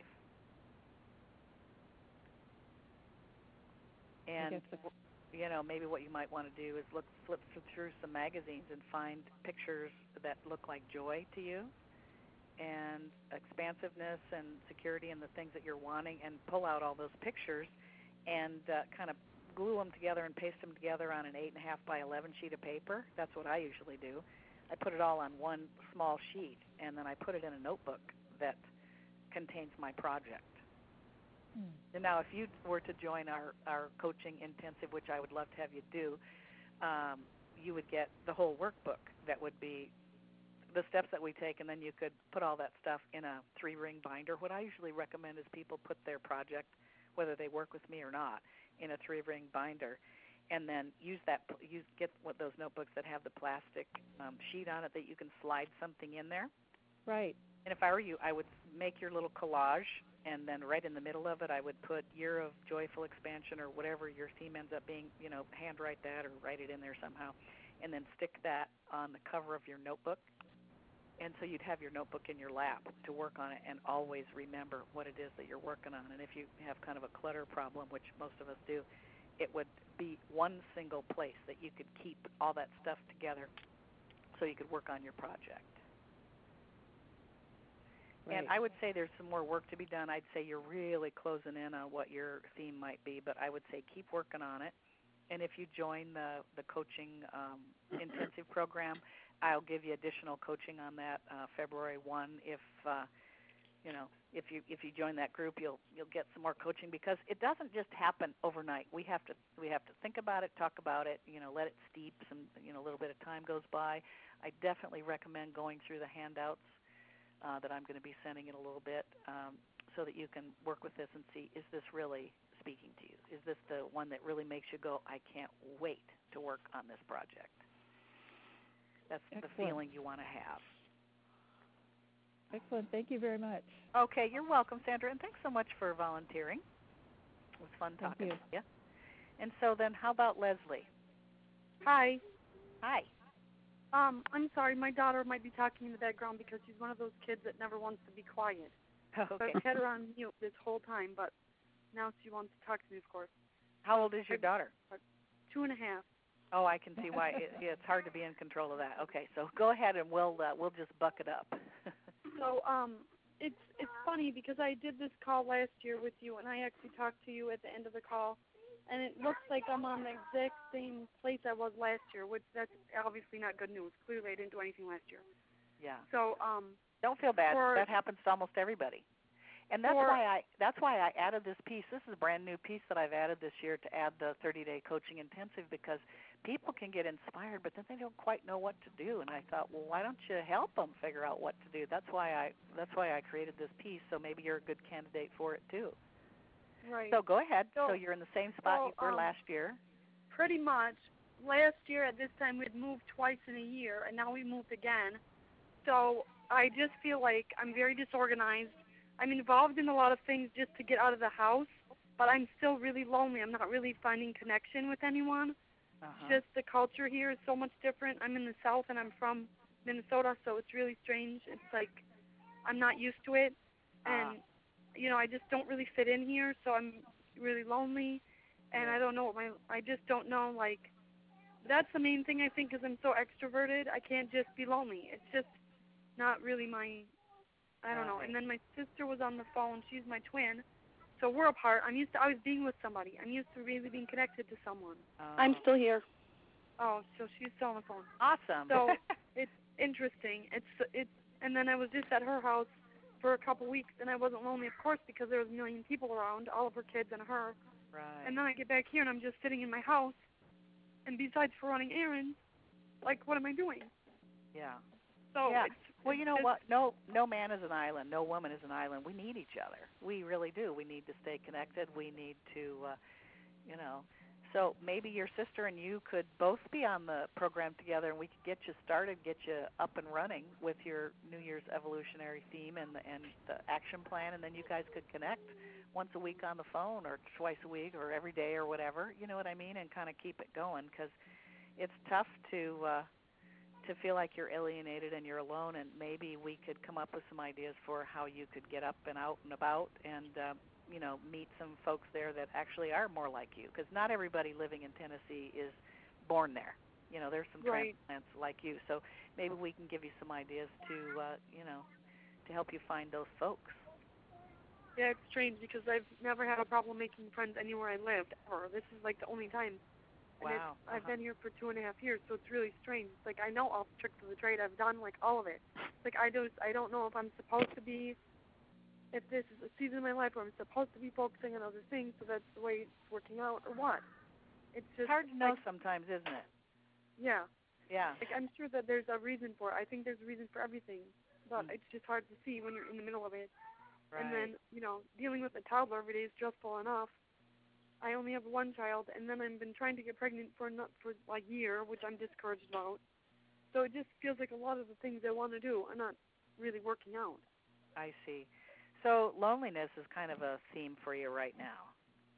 And, you know, maybe what you might want to do is look, flip through some magazines and find pictures that look like joy to you and expansiveness and security and the things that you're wanting, and pull out all those pictures and uh, kind of glue them together and paste them together on an eight and a half by eleven sheet of paper. That's what I usually do. I put it all on one small sheet, and then I put it in a notebook that contains my project. Hmm. And now, if you were to join our, our coaching intensive, which I would love to have you do, um, you would get the whole workbook that would be the steps that we take, and then you could put all that stuff in a three-ring binder. What I usually recommend is people put their project, whether they work with me or not, in a three-ring binder, and then use that. Use get what those notebooks that have the plastic um, sheet on it that you can slide something in there. Right. And if I were you, I would make your little collage, and then right in the middle of it, I would put Year of Joyful Expansion or whatever your theme ends up being. You know, handwrite that or write it in there somehow, and then stick that on the cover of your notebook. And so you'd have your notebook in your lap to work on it, and always remember what it is that you're working on. And if you have kind of a clutter problem, which most of us do, it would be one single place that you could keep all that stuff together so you could work on your project. Right. And I would say there's some more work to be done. I'd say you're really closing in on what your theme might be, but I would say keep working on it. And if you join the, the coaching um, intensive program, I'll give you additional coaching on that uh, February first. If uh, you know, if you if you join that group, you'll you'll get some more coaching, because it doesn't just happen overnight. We have to we have to think about it, talk about it, you know, let it steep. Some you know a little bit of time goes by. I definitely recommend going through the handouts uh, that I'm going to be sending in a little bit, um, so that you can work with this and see, is this really speaking to you? Is this the one that really makes you go, I can't wait to work on this project? That's Excellent. The feeling you want to have. Excellent. Thank you very much. Okay, you're welcome, Sandra, and thanks so much for volunteering. It was fun talking you. to you. And so then, how about Leslie? Hi. Hi. Um, I'm sorry, my daughter might be talking in the background because she's one of those kids that never wants to be quiet. Oh, okay. So I've had her on mute this whole time, but now she wants to talk to me, of course. How old is your daughter? Two and a half. Oh, I can see why. It, yeah, it's hard to be in control of that. Okay, so go ahead and we'll uh, we'll just buck it up. So um, it's it's funny because I did this call last year with you, and I actually talked to you at the end of the call, and it looks like I'm on the exact same place I was last year, which that's obviously not good news. Clearly, I didn't do anything last year. Yeah. So um, don't feel bad. for, that happens to almost everybody. And that's for, why I that's why I added this piece. This is a brand new piece that I've added this year to add the thirty-day coaching intensive, because people can get inspired, but then they don't quite know what to do. And I thought, well, why don't you help them figure out what to do? That's why I that's why I created this piece. So maybe you're a good candidate for it too. Right. So go ahead. So, so you're in the same spot so, you were um, last year. Pretty much. Last year at this time we'd moved twice in a year, and now we moved again. So I just feel like I'm very disorganized. I'm involved in a lot of things just to get out of the house, but I'm still really lonely. I'm not really finding connection with anyone. Uh-huh. Just the culture here is so much different. I'm in the South, and I'm from Minnesota, so it's really strange. It's like I'm not used to it, and, uh. you know, I just don't really fit in here, so I'm really lonely, and yeah. I don't know what my – I just don't know, like – that's the main thing, I think, is I'm so extroverted. I can't just be lonely. It's just not really my I don't know. Right. And then my sister was on the phone. She's my twin. So we're apart. I'm used to always being with somebody. I'm used to really being connected to someone. Oh. I'm still here. Oh, so she's still on the phone. Awesome. So it's interesting. It's it's and then I was just at her house for a couple weeks, and I wasn't lonely, of course, because there was a million people around, all of her kids and her. Right. And then I get back here, and I'm just sitting in my house, and besides for running errands, like, what am I doing? Yeah. So yeah. it's, well, it's you know just, what? No, no man is an island. No woman is an island. We need each other. We really do. We need to stay connected. We need to, uh, you know. So maybe your sister and you could both be on the program together, and we could get you started, get you up and running with your New Year's evolutionary theme and the, and the action plan, and then you guys could connect once a week on the phone or twice a week or every day or whatever. You know what I mean? And kind of keep it going, because it's tough to uh, to feel like you're alienated and you're alone. And maybe we could come up with some ideas for how you could get up and out and about and uh, you know, meet some folks there that actually are more like you, because not everybody living in Tennessee is born there. You know, there's some right. transplants like you. So maybe we can give you some ideas to, uh, you know, to help you find those folks. Yeah, it's strange because I've never had a problem making friends anywhere I lived ever. This is like the only time. And Wow. it's, uh-huh. I've been here for two and a half years, so it's really strange. It's like I know all the tricks of the trade. I've done like all of it. It's like I don't, I don't know if I'm supposed to be, if this is a season of my life where I'm supposed to be focusing on other things, so that's the way it's working out, or what. It's just it's hard to know like, sometimes, isn't it? Yeah. Yeah. Like I'm sure that there's a reason for it. I think there's a reason for everything, but mm. it's just hard to see when you're in the middle of it. Right. And then, you know, dealing with a toddler every day is stressful enough. I only have one child, and then I've been trying to get pregnant for not for like a year, which I'm discouraged about. So it just feels like a lot of the things I want to do are not really working out. I see. So loneliness is kind of a theme for you right now.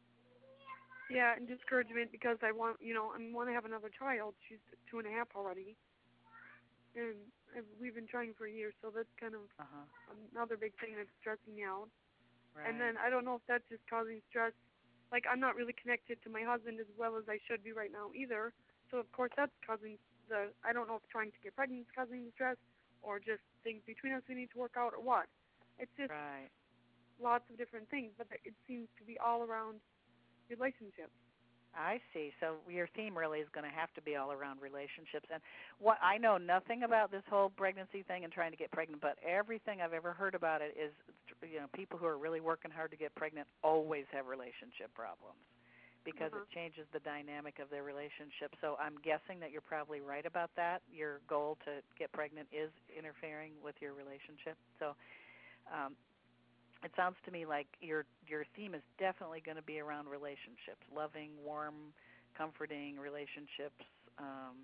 Yeah, and discouragement because I want, you know, I want to have another child. She's two and a half already, and I've, we've been trying for a year, so that's kind of uh-huh. another big thing that's stressing me out. Right. And then I don't know if that's just causing stress. Like I'm not really connected to my husband as well as I should be right now either. So of course that's causing the. I don't know if trying to get pregnant is causing the stress, or just things between us we need to work out, or what. It's just right. lots of different things, but it seems to be all around relationships. I see. So your theme really is going to have to be all around relationships. And what I know nothing about this whole pregnancy thing and trying to get pregnant, but everything I've ever heard about it is, you know, people who are really working hard to get pregnant always have relationship problems because uh-huh. it changes the dynamic of their relationship. So I'm guessing that you're probably right about that. Your goal to get pregnant is interfering with your relationship. So um, it sounds to me like your your theme is definitely going to be around relationships, loving, warm, comforting relationships, um,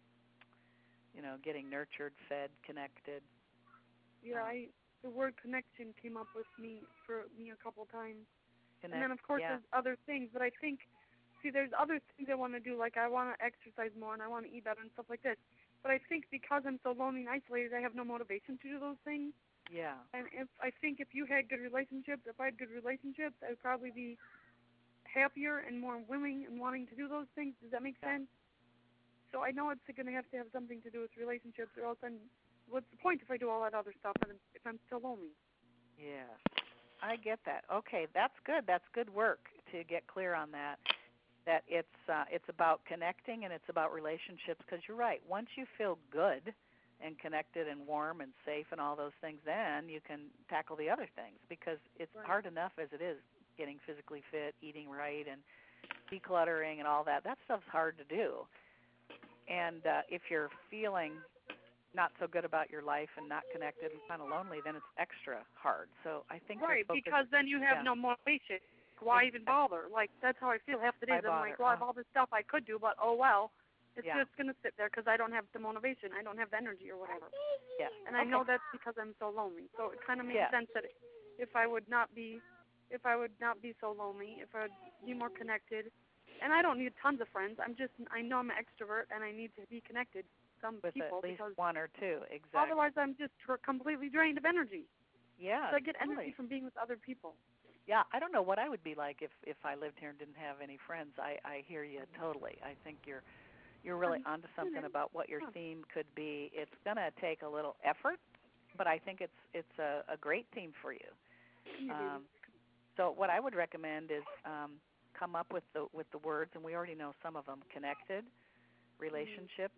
you know, getting nurtured, fed, connected. Yeah, um, I the word connection came up with me for me a couple times. connect, And then of course yeah. there's other things, but I think, see, there's other things I want to do, like I want to exercise more and I want to eat better and stuff like this. But I think because I'm so lonely and isolated, I have no motivation to do those things. Yeah. And if I think if you had good relationships, if I had good relationships, I'd probably be happier and more willing and wanting to do those things. Does that make yeah. sense? So I know it's going to have to have something to do with relationships, or else I'm, what's the point if I do all that other stuff and if I'm still lonely? Yeah. I get that. Okay, that's good. That's good work to get clear on that. That it's uh, it's about connecting and it's about relationships, because you're right. Once you feel good and connected and warm and safe and all those things, then you can tackle the other things, because it's Right. hard enough as it is getting physically fit, eating right, and decluttering and all that. That stuff's hard to do. And uh, if you're feeling not so good about your life and not connected and kind of lonely, then it's extra hard. So I think Right, focus, because then you have yeah. no motivation. Why even bother? Like, that's how I feel half the days. Why I'm like, bother? well, I have Uh. all this stuff I could do, but oh well. It's Yeah. just going to sit there because I don't have the motivation. I don't have the energy or whatever. Yeah. And I Okay. know that's because I'm so lonely. So it kind of makes Yeah. sense that if I would not be, if I would not be so lonely, if I would be more connected, and I don't need tons of friends. I'm just, I know I'm an extrovert and I need to be connected to some With people at least because one or two, exactly. otherwise I'm just tr- completely drained of energy. Yeah, So I get totally. energy from being with other people. Yeah, I don't know what I would be like if if I lived here and didn't have any friends. I I hear you totally. I think you're you're really onto something about what your theme could be. It's going to take a little effort, but I think it's it's a, a great theme for you. Um, so what I would recommend is um, come up with the with the words, and we already know some of them: connected, relationships.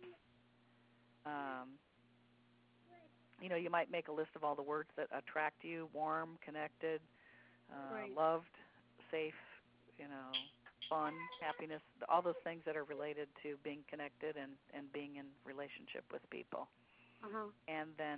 Um, you know, you might make a list of all the words that attract you: warm, connected, uh, Right. loved, safe. You know, fun, happiness. All those things that are related to being connected and and being in relationship with people. Uh-huh. And then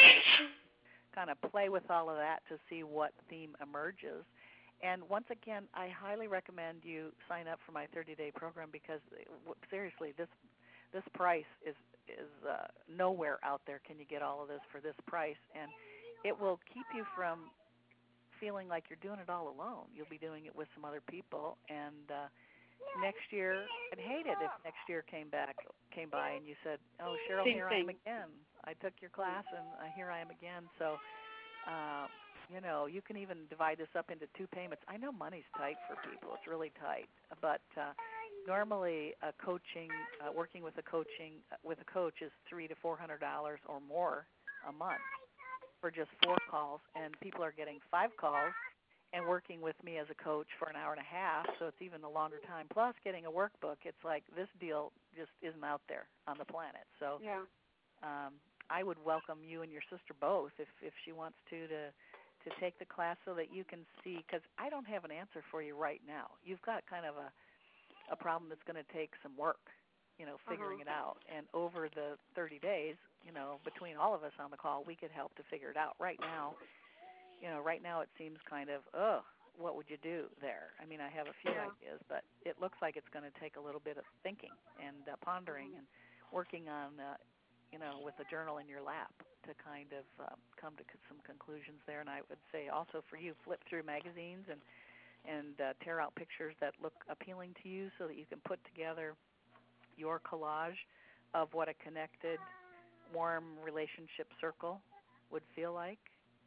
kind of play with all of that to see what theme emerges. And once again, I highly recommend you sign up for my thirty-day program because seriously, this this price is is uh, nowhere out there can you get all of this for this price, and it will keep you from feeling like you're doing it all alone. You'll be doing it with some other people, and uh, next year, I'd hate it if next year came back, came by, and you said, "Oh, Cheryl, Same here thing. I am again. I took your class, and uh, here I am again." So, uh, you know, you can even divide this up into two payments. I know money's tight for people; it's really tight. But uh, normally, a coaching, uh, working with a coaching uh, with a coach is three to four hundred dollars or more a month for just four calls, and people are getting five calls and working with me as a coach for an hour and a half, so it's even a longer time. Plus, getting a workbook, it's like this deal just isn't out there on the planet. So Yeah. um, I would welcome you and your sister both if, if she wants to, to to take the class so that you can see, because I don't have an answer for you right now. You've got kind of a, a problem that's going to take some work, you know, figuring Uh-huh. it out. And over the thirty days, you know, between all of us on the call, we could help to figure it out. Right now, you know, right now it seems kind of, ugh, what would you do there? I mean, I have a few Yeah. ideas, but it looks like it's going to take a little bit of thinking and uh, pondering and working on, uh, you know, with a journal in your lap to kind of uh, come to c- some conclusions there. And I would say also for you, flip through magazines and, and uh, tear out pictures that look appealing to you so that you can put together your collage of what a connected, warm relationship circle would feel like.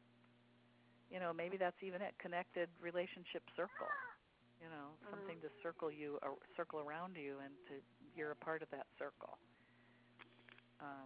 You know, maybe that's even it, connected relationship circle. You know, Uh-huh. something to circle you, uh, circle around you, and to you're a part of that circle. Um,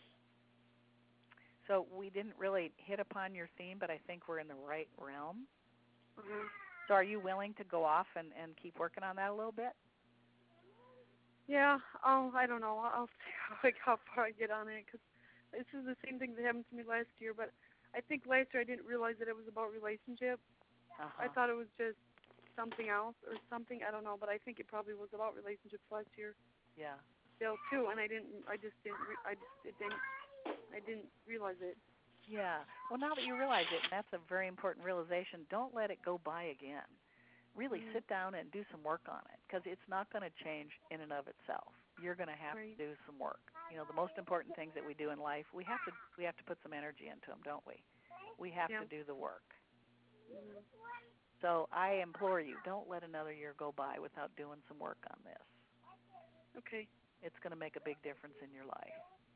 so we didn't really hit upon your theme, but I think we're in the right realm. Uh-huh. So are you willing to go off and, and keep working on that a little bit? Yeah. Oh, I don't know. I'll see how, like how far I get on it, because this is the same thing that happened to me last year. But I think last year I didn't realize that it was about relationships. Uh-huh. I thought it was just something else or something. I don't know, but I think it probably was about relationships last year Yeah. still too. And I didn't. I just didn't. Re- I just it didn't. I didn't realize it. Yeah. Well, now that you realize it, and that's a very important realization, don't let it go by again. Really Mhm. sit down and do some work on it, because it's not going to change in and of itself. You're going to have Right. to do some work. You know, the most important things that we do in life, we have to we have to put some energy into them, don't we? We have Yeah. to do the work. Mhm. So I implore you, don't let another year go by without doing some work on this. Okay. It's going to make a big difference in your life.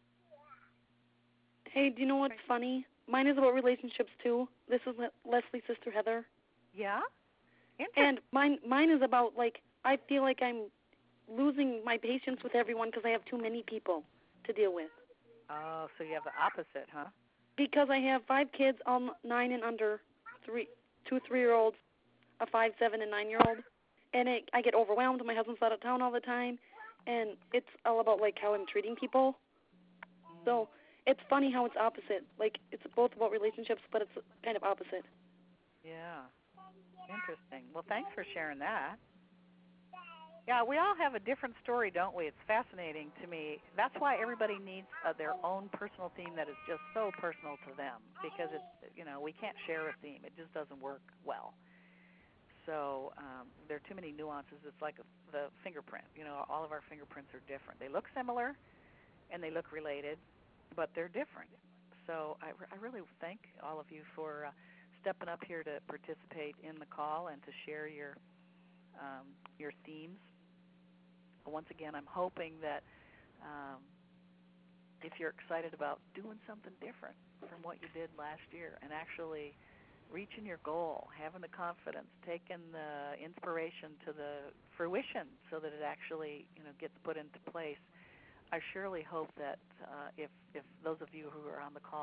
Hey, do you know what's funny? Mine is about relationships too. This is Le- Leslie's sister Heather, Yeah? Interesting. and mine mine is about like I feel like I'm losing my patience with everyone because I have too many people to deal with. Oh, so you have the opposite, huh? Because I have five kids, all nine and under, three, two three-year-olds, a five, seven, and nine-year-old, and it, I get overwhelmed. My husband's out of town all the time, and it's all about like how I'm treating people. So it's funny how it's opposite. Like it's both about relationships, but it's kind of opposite. Yeah. Interesting. Well, thanks for sharing that. Yeah, we all have a different story, don't we? It's fascinating to me. That's why everybody needs uh, their own personal theme that is just so personal to them, because it's, you know, we can't share a theme. It just doesn't work well. So um, there are too many nuances. It's like a, the fingerprint. You know, all of our fingerprints are different. They look similar and they look related, but they're different. So I, I really thank all of you for uh, stepping up here to participate in the call and to share your um, your themes. Once again, I'm hoping that um, if you're excited about doing something different from what you did last year and actually reaching your goal, having the confidence, taking the inspiration to the fruition so that it actually, you know, gets put into place, I surely hope that uh, if, if those of you who are on the call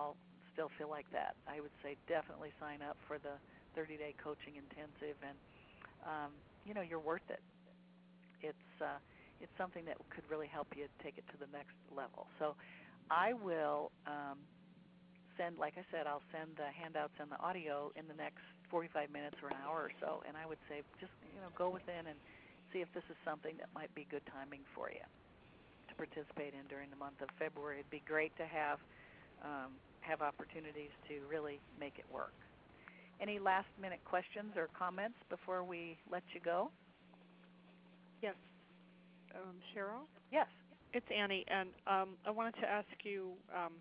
still feel like that, I would say definitely sign up for the thirty-day coaching intensive, and um, you know, you're worth it. It's uh, it's something that could really help you take it to the next level. So I will um, send, like I said, I'll send the handouts and the audio in the next forty-five minutes or an hour or so, and I would say just, you know, go within and see if this is something that might be good timing for you to participate in during the month of February. It'd be great to have um, have opportunities to really make it work. Any last minute questions or comments before we let you go? Yes. Um, Cheryl? Yes. It's Annie, and um, I wanted to ask you, um,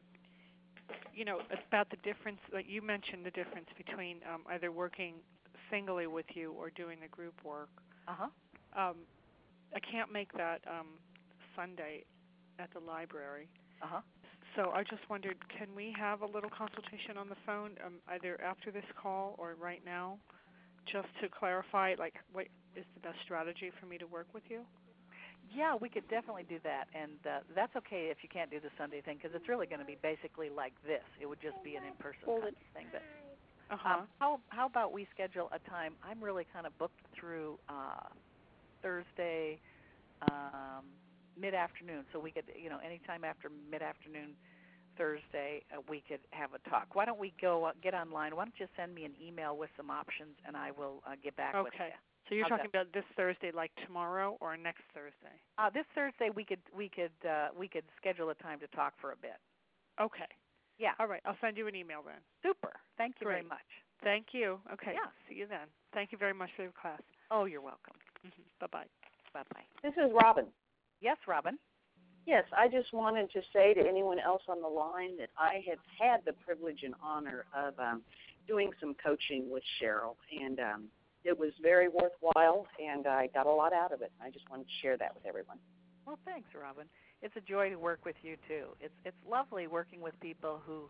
you know, about the difference, like you mentioned the difference between um, either working singly with you or doing the group work. Uh-huh. Um, I can't make that um, Sunday at the library. Uh-huh. So I just wondered, can we have a little consultation on the phone, um, either after this call or right now, just to clarify, like, what is the best strategy for me to work with you? Yeah, we could definitely do that, and uh, that's okay if you can't do the Sunday thing, because it's really going to be basically like this. It would just be an in-person kind of thing. But uh-huh. um, how how about we schedule a time? I'm really kind of booked through uh, Thursday um, mid-afternoon, so we could, you know, anytime after mid-afternoon Thursday, uh, we could have a talk. Why don't we go uh, get online? Why don't you send me an email with some options, and I will uh, get back okay. with you. So you're How's talking that? about this Thursday, like tomorrow, or next Thursday? Uh, this Thursday, we could we could uh, we could schedule a time to talk for a bit. Okay. Yeah. All right. I'll send you an email then. Super. Thank you Great. very much. Thank you. Okay. Yeah. See you then. Thank you very much for your class. Oh, you're welcome. Mm-hmm. Bye-bye. Bye-bye. This is Robin. Yes, Robin. Yes, I just wanted to say to anyone else on the line that I have had the privilege and honor of um, doing some coaching with Cheryl, and um, it was very worthwhile, and I got a lot out of it. I just wanted to share that with everyone. Well, thanks, Robin. It's a joy to work with you too. It's it's lovely working with people who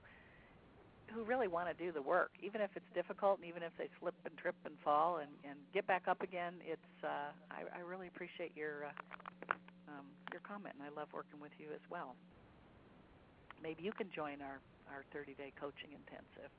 who really want to do the work, even if it's difficult, and even if they slip and trip and fall and, and get back up again. It's uh, I, I really appreciate your uh, um, your comment, and I love working with you as well. Maybe you can join our our thirty-day coaching intensive.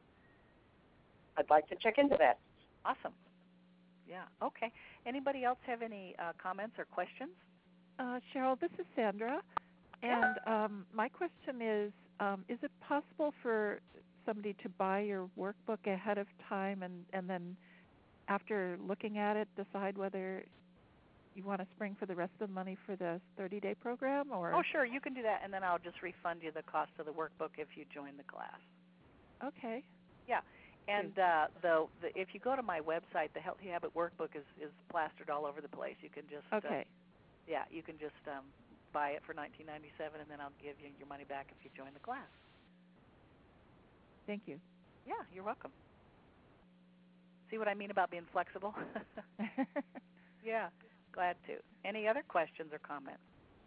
I'd like to check into that. Awesome. Yeah. Okay. Anybody else have any uh, comments or questions? Uh, Cheryl, this is Sandra, and um, my question is: um, is it possible for somebody to buy your workbook ahead of time, and, and then after looking at it, decide whether you want to spring for the rest of the money for the thirty-day program? Or oh, sure, you can do that, and then I'll just refund you the cost of the workbook if you join the class. Okay. Yeah. And uh, the, the if you go to my website, the Healthy Habit Workbook is, is plastered all over the place. You can just okay. Uh, yeah, you can just um, buy it for nineteen ninety-seven, and then I'll give you your money back if you join the class. Thank you. Yeah, you're welcome. See what I mean about being flexible? Yeah, glad to. Any other questions or comments?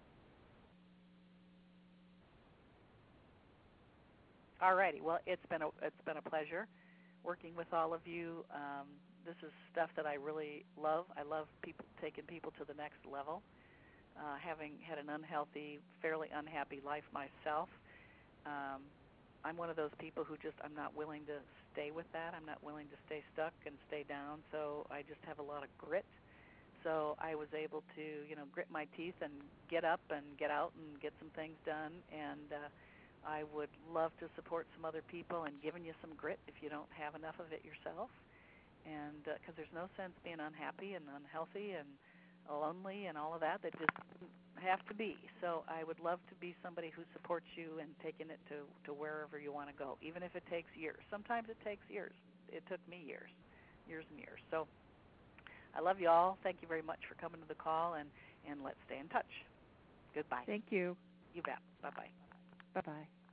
All righty. Well, it's been a it's been a pleasure working with all of you. Um, this is stuff that I really love. I love people taking people to the next level. Uh, having had an unhealthy, fairly unhappy life myself, um, I'm one of those people who just I'm not willing to stay with that. I'm not willing to stay stuck and stay down. So I just have a lot of grit. So I was able to, you know, grit my teeth and get up and get out and get some things done. And uh, I would love to support some other people and giving you some grit if you don't have enough of it yourself. And because uh, there's no sense being unhappy and unhealthy and lonely and all of that. That just have to be. So I would love to be somebody who supports you and taking it to, to wherever you want to go, even if it takes years. Sometimes it takes years. It took me years, years and years. So I love you all. Thank you very much for coming to the call, and, and let's stay in touch. Goodbye. Thank you. You bet. Bye-bye. Bye-bye.